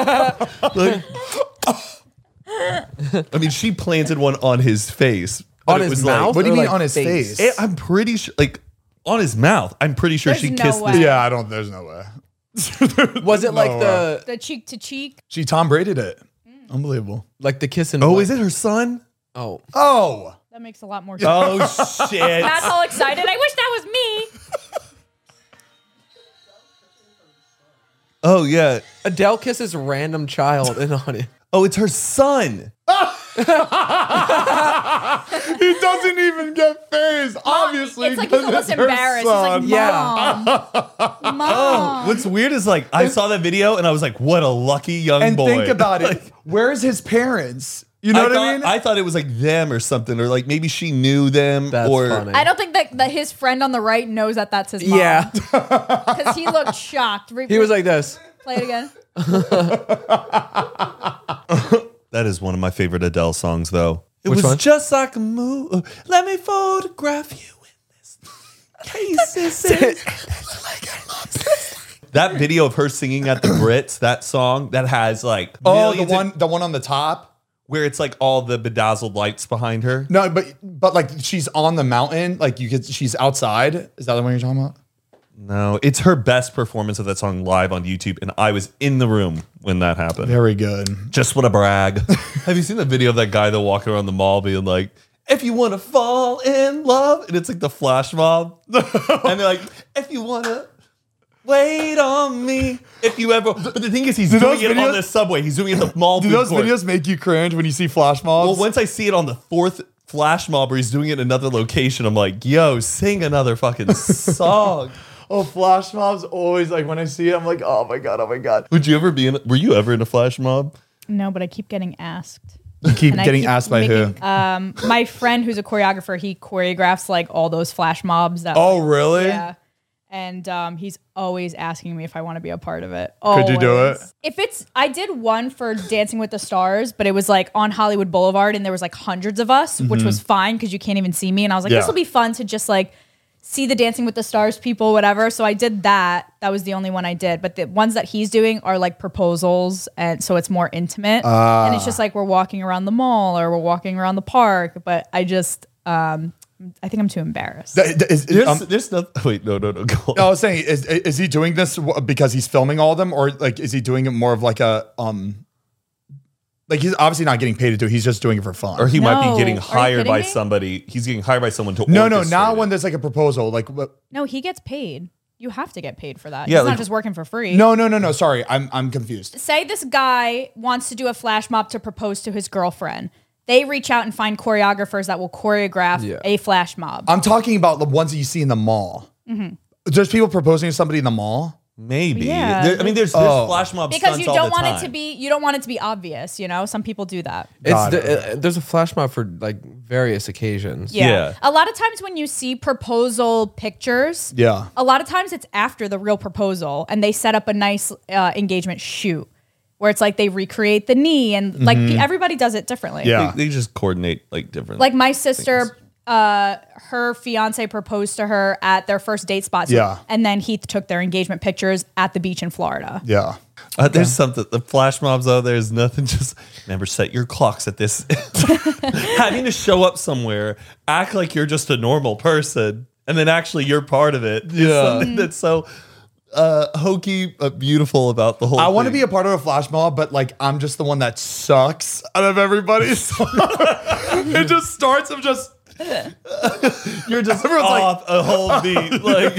Like, I mean, she planted one on his face. but On it his was mouth? Like, What do you Or, mean like, on his face? face? it- I'm pretty sure, like on his mouth. I'm pretty sure There's she no kissed way. this. Yeah, I don't. There's no way. Was it like No the The cheek to cheek. She Tom Brady'd it. Unbelievable. like the kiss and Oh, what? is it her son? Oh, Oh, That makes a lot more sense. Oh shit! Matt's all excited. I wish that was me. Oh yeah. Adele kisses random child in on it. Oh, it's her son. he doesn't even get phased. Obviously, It's like he's 'cause almost it's her embarrassed. He's like, son. Mom. Mom. What's weird is like I saw that video and I was like, what a lucky young And boy. think about Like, it. Where's his parents? You know I what thought, I mean? I thought it was like them or something, or like maybe she knew them. That's or funny. I don't think that, that his friend on the right knows that that's his mom. Yeah, Because he looked shocked. Re- he was like this. play it again. That is one of my favorite Adele songs, though. It Which was one? just like a move. Let me photograph you in this cases. That video of her singing at the Brits, that song that has like oh, the millions of- one, the one on the top. where it's like all the bedazzled lights behind her. No, but but like she's on the mountain. Like you could, she's outside. Is that the one you're talking about? No, it's her best performance of that song live on YouTube, and I was in the room when that happened. Very good. Just want to brag. Have you seen the video of that guy that walking around the mall being like, if you want to fall in love? And it's like the flash mob. And they're like, if you want to wait on me, if you ever. But the thing is, he's Do doing those it on videos- the subway. He's doing it at the mall. Do food those court. videos make you cringe when you see flash mobs? Well, once I see it on the fourth flash mob where he's doing it in another location, I'm like, yo, sing another fucking song. Oh, flash mobs always like when I see it, I'm like, oh my god, oh my god. Would you ever be in? Were you ever in a flash mob? No, but I keep getting asked. You keep And I getting keep asked by making- who? Um, my friend who's a choreographer, he choreographs like all those flash mobs. That, Oh, like, really? Yeah. And um, he's always asking me if I want to be a part of it. Could you do Always. it? If it's, I did one for Dancing with the Stars, but it was like on Hollywood Boulevard, and there was like hundreds of us, which Mhm. was fine because you can't even see me. And I was like, Yeah. this will be fun to just like see the Dancing with the Stars people, whatever. So I did that. That was the only one I did. But the ones that he's doing are like proposals, and so it's more intimate. Ah. And it's just like we're walking around the mall or we're walking around the park. But I just, um, I think I'm too embarrassed. Th- th- is- There's, um, there's no. Wait, no, no, no. Go on. no, I was saying, is is he doing this w- because he's filming all of them, or like is he doing it more of like a um, like he's obviously not getting paid to do it. He's just doing it for fun. Or he might No. be getting Are you hired kidding by me? somebody. He's getting hired by someone to. no, no. orchestrate Now it. when there's like a proposal, like what? No, he gets paid. You have to get paid for that. Yeah, He's like- not just working for free. No, no, no, no. Sorry, I'm I'm confused. Say this guy wants to do a flash mob to propose to his girlfriend. They reach out and find choreographers that will choreograph Yeah. a flash mob. I'm talking about the ones that you see in the mall. Mhm. There's people proposing to somebody in the mall. Maybe. Yeah. There- I mean, there's, there's Oh. flash mob Because stunts you all don't the want time. it to be you don't want it to be obvious, you know? Some people do that. It's Got the, uh, there's a flash mob for like various occasions. Yeah. Yeah. A lot of times when you see proposal pictures, Yeah. a lot of times it's after the real proposal and they set up a nice uh, engagement shoot where it's like they recreate the knee and like pe- everybody does it differently. Yeah. They, they just coordinate like different. Like my sister, uh, her fiance proposed to her at their first date spot. So- Yeah. And then Heath took their engagement pictures at the beach in Florida. Yeah. Uh, there's something. The flash mobs though. There's nothing. Just remember, set your clocks at this. Having to show up somewhere, act like you're just a normal person, and then actually you're part of it. Is Yeah. something that's so uh, hokey, but beautiful about the whole. I want to thing. be a part of a flash mob, but like I'm just the one that sucks out of everybody. So it just starts of just You're just Everyone's like- off a whole beat. Like,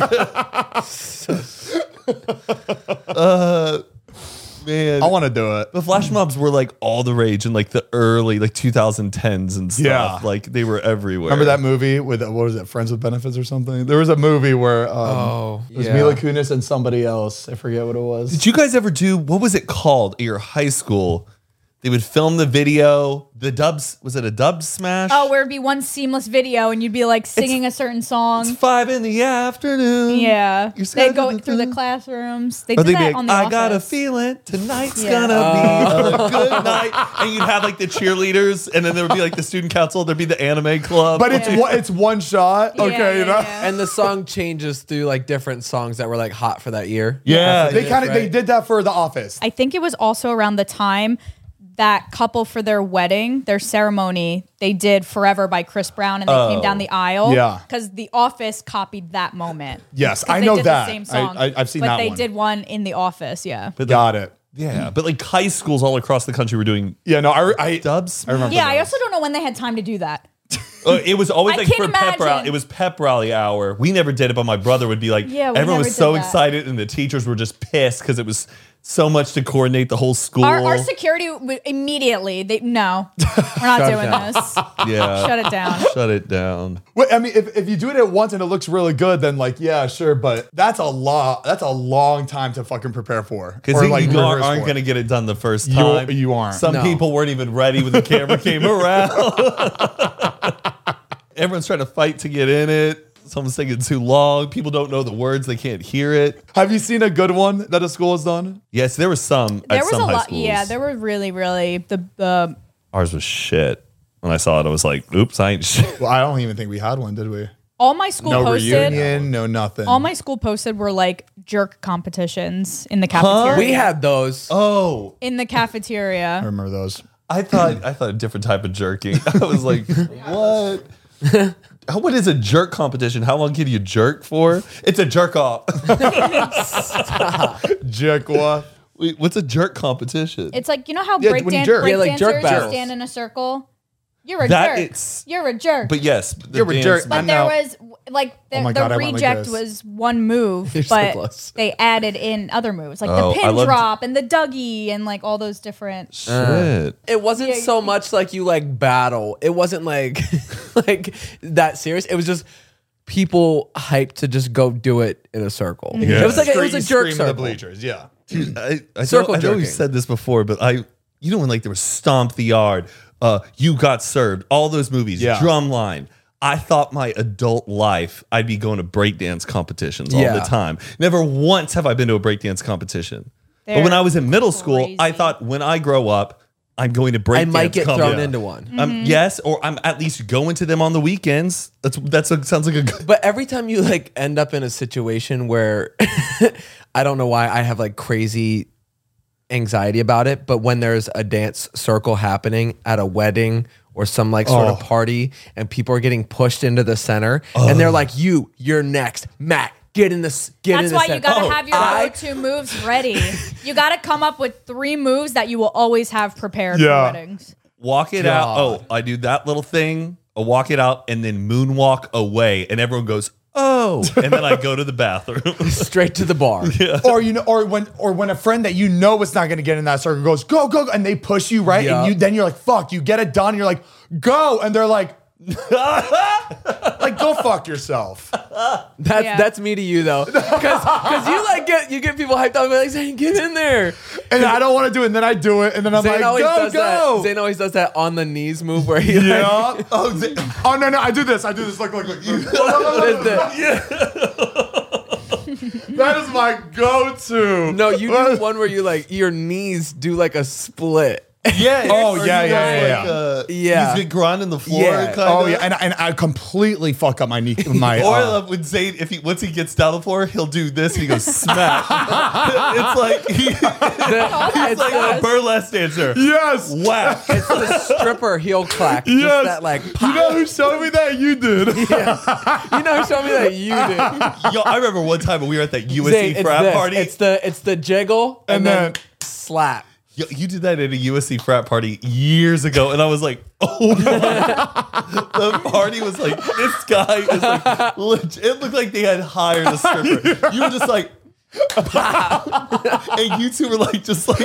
uh, man, I want to do it. the flash mobs were like all the rage in like the early like twenty tens and stuff. Yeah. Like they were everywhere. Remember that movie with what was it, Friends with Benefits or something? There was a movie where um, Oh, it was yeah. Mila Kunis and somebody else. I forget what it was. Did you guys ever do what was it called at your high school? They would film the video. The dubs was it a dub smash? Oh, where it'd be one seamless video and you'd be like singing a certain song. It's five in the afternoon. Yeah. You're They go scared- through the classrooms. They Or do they'd be that like, on the I Office. got a feeling tonight's Yeah. gonna be a good night. And you'd have like the cheerleaders, and then there would be like the student council, there'd be the anime club. But it's one, it's one shot. Yeah, Okay, yeah, you know. yeah. And the song changes through like different songs that were like hot for that year. Yeah. They kind of they right. did that for The Office. I think it was also around the time that couple for their wedding, their ceremony, they did Forever by Chris Brown and they came Oh. down the aisle. Yeah. Because The Office copied that moment. Yes, 'Cause I they know did that. The same song, I, I, I've seen but that they one. did one in The Office, yeah. But Got it. yeah, but like high schools all across the country were doing Yeah, no, I, I, dubs. I remember. Yeah, I those. also don't know when they had time to do that. Uh, it was always I like can't for pep imagine. rally. It was pep rally hour. We never did it, but my brother would be like, Yeah, we everyone never was so did that. excited, and the teachers were just pissed because it was so much to coordinate the whole school. Our, our security w- immediately, they no, we're not Shut it doing down. this. yeah, Shut it down. shut it down. Wait, I mean, if, if you do it at once and it looks really good, then like, yeah, sure. But that's a lot. That's a long time to fucking prepare for. Because Or, you like, aren't, rehearse aren't for. going to get it done the first You- time. you aren't. Some No. people weren't even ready when the camera came around. Everyone's trying to fight to get in it. Someone's taking too long. People don't know the words. They can't hear it. Have you seen a good one that a school has done? Yes, there was some There at was some a high lot. schools. Yeah, there were really, really the the. Ours was shit. When I saw it, I was like, oops, I ain't shit. Well, I don't even think we had one, did we? All my school No posted. reunion, no nothing. All my school posted were like jerk competitions in the cafeteria. We had those. Oh, in the I cafeteria. remember those. I thought I thought a different type of jerking. I was like, what? How, what is a jerk competition? How long can you jerk for? It's a jerk off. Jerk off. Wait, what's a jerk competition? It's like you know how Yeah, break, when you dan- jerk. break Yeah, like jerk dancers battles. stand in a circle. You're a That jerk. it's- You're a jerk. but yes, the You're a dance- jerk. But I there know. was like the, Oh my the God, I went like reject this. was one move, You're so but close. they added in other moves like Oh, the I pin loved- drop and the Dougie and like all those different. Shit. It wasn't Yeah, so you- much like you like battle. It wasn't like like that serious. It was just people hyped to just go do it in a circle. Yeah. It was like a, it was a Scream jerk in circle. the bleachers. Yeah. Dude, I, I Circle know, I know we jerking. said this before, but I, you know, when like there was Stomp the Yard, uh, You Got Served, all those movies, Yeah. Drumline. I thought my adult life I'd be going to breakdance competitions all Yeah. the time. Never once have I been to a breakdance competition. but when They're I was in middle school, I crazy. thought when I grow up, I'm going to breakdance. I might get thrown competition. into one. Um, yes, or I'm at least going to them on the weekends. That's that's a, sounds like a good. But every time you like end up in a situation where I don't know why I have like crazy anxiety about it, but when there's a dance circle happening at a wedding or some like sort of Oh. party and people are getting pushed into the center and they're like, you, you're next. Matt, get in this, get in That's the why center. you gotta Oh, have your I- go-to moves ready. You gotta come up with three moves that you will always have prepared Yeah. for weddings. Walk it out. Oh, I do that little thing. I walk it out and then moonwalk away, and everyone goes, "Oh!" And then I go to the bathroom. straight to the bar. Or you know, or when, or when a friend that you know is not going to get in that circle goes, "Go, go, go," and they push you right, Yeah. and you then you're like, "Fuck!" You get it done, and you're like, "Go," and they're like, "Like, go fuck yourself." That's Yeah. that's me to you though, because you like get you get people hyped up and like Zane, get in there. And I don't want to do it, and then I do it, and then I'm Zane like, always "Go, does go." that. Zane always does that on the knees move where he Yeah. like, oh, Z- oh no, no, I do this. I do this. Look, look, look. does the- That is my go-to. no, you do one where you like your knees do like a split. Yeah. Oh, or yeah, you yeah, guys yeah, like, yeah. Uh, Yeah. Use the ground in the floor. Yeah. Kinda. Oh yeah, and and I completely fuck up my knee. My Or I uh, love when Zane, if he once he gets down the floor, he'll do this and he goes smack. It's like he, he's it's, like the, a burlesque dancer. yes, Whack. it's the stripper heel clack. Just yes. that like You pop. know who showed me that? You did. You know, show me that you did. Yo, I remember one time when we were at that U S C Zane, it's frat this. party. It's the it's the jiggle and, And then, then- slap. Yo, you did that at a U S C frat party years ago, and I was like, "Oh my!" The party was like, "This guy is like." Legit. It looked like they had hired a stripper. You were just like, and you two were like, just like.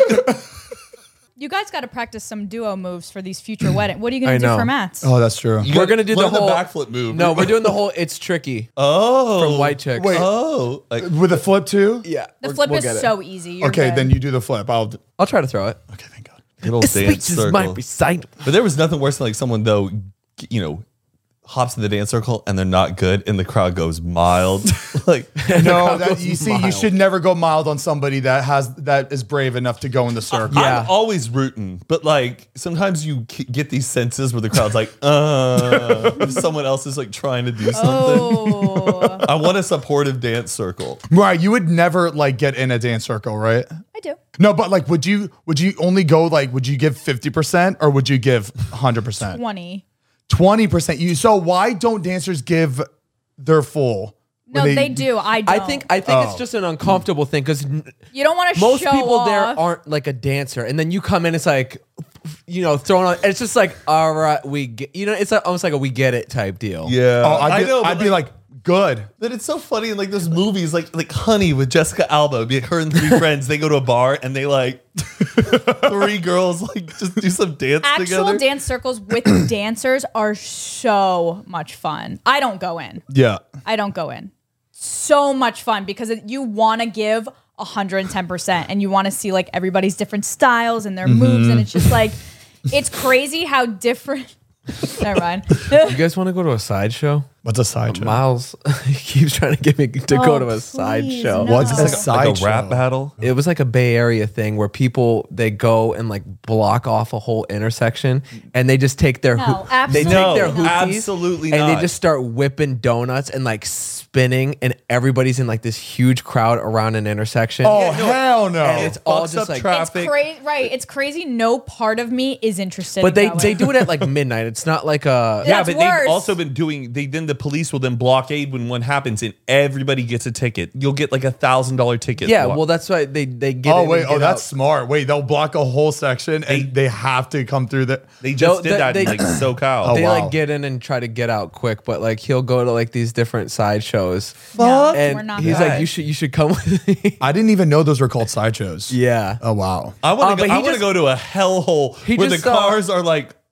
You guys got to practice some duo moves for these future weddings. What are you gonna I do know. for Mats? Oh, that's true. You We're gotta gonna do the learn whole backflip move. No, we're doing the whole. It's tricky Oh, from White Chicks. Wait. Oh, like, With a flip too. Yeah, The we're- flip we'll is get it. so easy. You're Okay, good. then you do the flip. I'll. d- I'll try to throw it. Okay, thank God. good old dance Speeches circle. might be signed. But there was nothing worse than like someone though, you know, hops in the dance circle and they're not good, and the crowd goes mild. Like, No, that, goes you see, you mild. should never go mild on somebody that has that is brave enough to go in the circle. Yeah. I'm always rooting, but like sometimes you k- get these senses where the crowd's like, uh, if someone else is like trying to do something. Oh, I want a supportive dance circle. Right, you would never like get in a dance circle, right? I do. No, but like, would you would you only go like, would you give fifty percent or would you give one hundred percent? twenty. twenty percent. You so why don't dancers give their full? No, when they, do. I don't. I think I think it's Oh. just an uncomfortable thing because you don't want to most show people off. there aren't like a dancer, and then you come in, it's like, you know, throwing on. It's just like, all right, we get, you know, it's like, almost like a we get it type deal. Yeah, Oh, I'd I be, know. I'd but, be like, good. But it's so funny in like those movies, like like Honey with Jessica Alba. It'd be like her and three friends. They go to a bar and they like three girls like just do some dance Actual together. dance circles with dancers are so much fun. I don't go in. Yeah. I don't go in. So much fun because it, you want to give one hundred ten percent and you want to see like everybody's different styles and their moves. And it's just like, it's crazy how different. Never mind. You guys want to go to a sideshow? What's a sideshow? Miles keeps trying to get me to Oh, go to a please, sideshow. no. What's a like, a, like a sideshow? rap battle. It was like a Bay Area thing where people they go and like block off a whole intersection and they just take their No, hoo- they absolutely take their not. hooties Absolutely and not. they just start whipping donuts and like spinning and everybody's in like this huge crowd around an intersection. Oh, no, hell no. and it's all fucks just up like traffic. It's crazy, right? It's crazy. No part of me is interested. but in they going. they do it at like midnight. It's not like a Yeah, That's but worse. they've also been doing. They then the police will then blockade when one happens, and everybody gets a ticket. You'll get like a thousand dollar ticket. yeah. block. Well, that's why they they get. Oh in wait, and oh get that's out. smart. Wait, they'll block a whole section and they have to come through the. they just No, did they- that they- in like SoCal. Oh, They wow. like get in and try to get out quick, but like he'll go to like these different side shows. No, And we're not he's going. like, you should you should come with me. I didn't even know those were called sideshows. Yeah. Oh wow. I Uh, want but to. he I want to just- go to a hellhole he where the just, uh, cars are like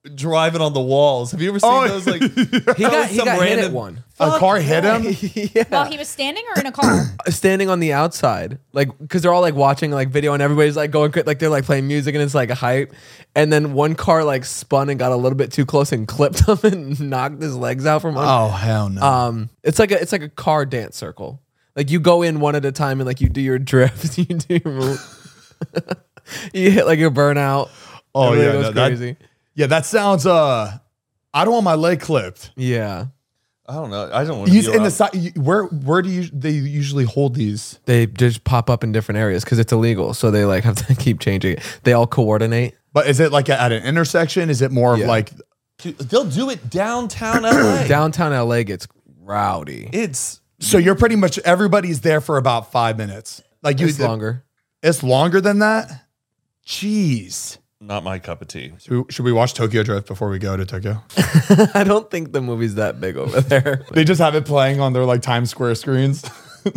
driving on the walls. Have you ever seen Oh, those? Like He got he some got hit at random- one. A car hit him. yeah. While he was standing or in a car? Standing on the outside, like because they're all like watching like video and everybody's like going cra- like they're like playing music and it's like a hype, and then one car like spun and got a little bit too close and clipped him and knocked his legs out from under. Oh hell no. Um, it's like a it's like a car dance circle. Like you go in one at a time and like you do your drift, you do your move, you hit like your burnout. oh Everything yeah, goes no, that- crazy. yeah. That sounds. Uh, I don't want my leg clipped. Yeah, I don't know. I don't want to He's be in the around- side. you- Where where do you they usually hold these? they just pop up in different areas because it's illegal. So they like have to keep changing it. They all coordinate. But is it like at an intersection? Is it more Yeah. of like? Dude, they'll do it downtown L A. Downtown L A gets rowdy. It's So you're pretty much everybody's there for about five minutes. Like you, It's longer. It's longer than that. Jeez. not my cup of tea. Should we, should we watch Tokyo Drift before we go to Tokyo? I don't think the movie's that big over there. They just have it playing on their like Times Square screens.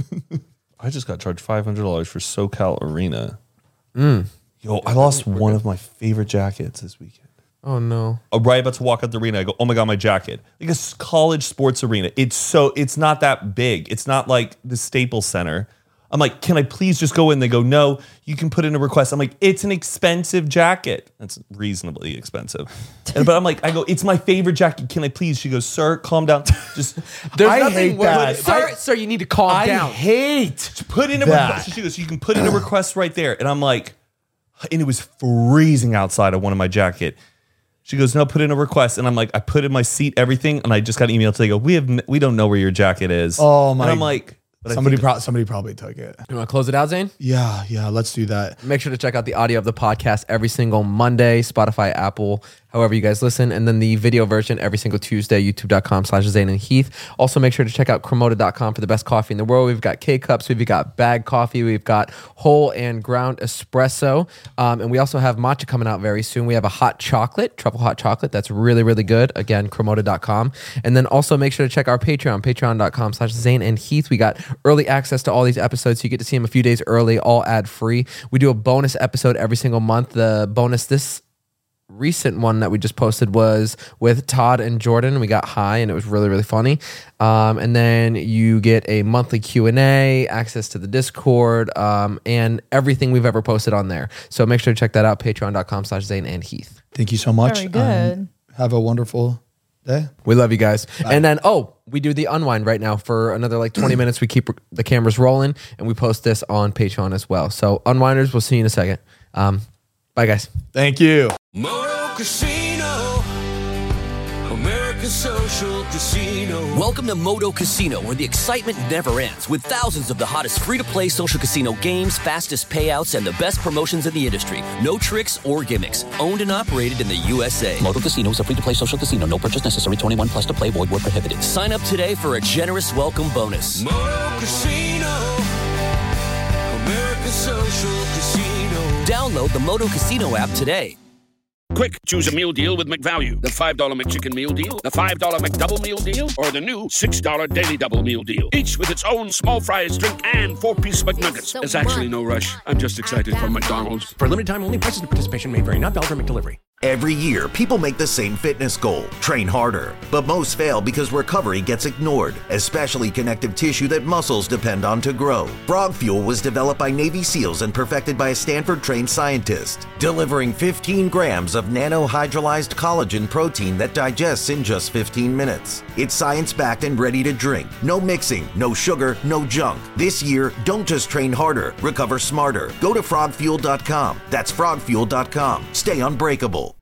I just got charged five hundred dollars for SoCal Arena. Mm. Yo, I lost one of my favorite jackets this weekend. Oh no! I'm right about to walk out the arena. I go, oh my god, my jacket! Like a s- college sports arena. It's so it's not that big. It's not like the Staples Center. I'm like, can I please just go in? They go, no, you can put in a request. I'm like, it's an expensive jacket. That's reasonably expensive. And, but I'm like, I go, it's my favorite jacket. Can I please? She goes, sir, calm down. Just There's I nothing hate worse- that. Sir, I- sir, you need to calm I down. hate put in a that. request. She goes, you can put in a request right there. And I'm like, and it was freezing outside of one of my jacket. She goes, no, put in a request. And I'm like, I put in my seat, everything. And I just got an email to they go, we have, n- we don't know where your jacket is. Oh my! And I'm like, but I somebody, think- pro- somebody probably took it. You want to close it out, Zane? Yeah, yeah. Let's do that. Make sure to check out the audio of the podcast every single Monday, Spotify, Apple, however you guys listen. And then the video version every single Tuesday, youtube.com slash Zane and Heath. Also, make sure to check out Cremota dot com for the best coffee in the world. We've got K-Cups, we've got bag coffee, we've got whole and ground espresso. Um, and we also have matcha coming out very soon. We have a hot chocolate, truffle hot chocolate. That's really, really good. Again, Cremota dot com. And then also make sure to check our Patreon, patreon.com slash Zane and Heath. We got early access to all these episodes, so you get to see them a few days early, all ad free. We do a bonus episode every single month. The bonus this recent one that we just posted was with Todd and Jordan. We got high and it was really, really funny. Um, and then you get a monthly Q and A, access to the Discord, um, and everything we've ever posted on there. So make sure to check that out, patreon.com slash Zane and Heath. Thank you so much. Very good. Um, have a wonderful day. We love you guys. And then, oh, we do the unwind right now for another like twenty minutes. We keep the cameras rolling and we post this on Patreon as well. So unwinders, we'll see you in a second. Um, bye guys. Thank you. Moto Casino, America's social casino. Welcome to Moto Casino, where the excitement never ends, with thousands of the hottest free-to-play social casino games, fastest payouts, and the best promotions in the industry. No tricks or gimmicks. Owned and operated in the U S A. Moto Casino is a free-to-play social casino. No purchase necessary. twenty-one plus to play. Void where prohibited. Sign up today for a generous welcome bonus. Moto Casino, America's social casino. Download the Moto Casino app today. Quick, choose a meal deal with McValue. The five dollar McChicken meal deal, the five dollar McDouble meal deal, or the new six dollar Daily Double meal deal. Each with its own small fries, drink, and four-piece McNuggets. There's actually no rush. I'm just excited for McDonald's. For limited time only, prices and participation may vary. Not valid for McDelivery. Every year, people make the same fitness goal, train harder. But most fail because recovery gets ignored, especially connective tissue that muscles depend on to grow. Frog Fuel was developed by Navy SEALs and perfected by a Stanford-trained scientist, delivering fifteen grams of nanohydrolyzed collagen protein that digests in just fifteen minutes. It's science-backed and ready to drink. No mixing, no sugar, no junk. This year, don't just train harder, recover smarter. Go to frog fuel dot com. That's frog fuel dot com. Stay unbreakable.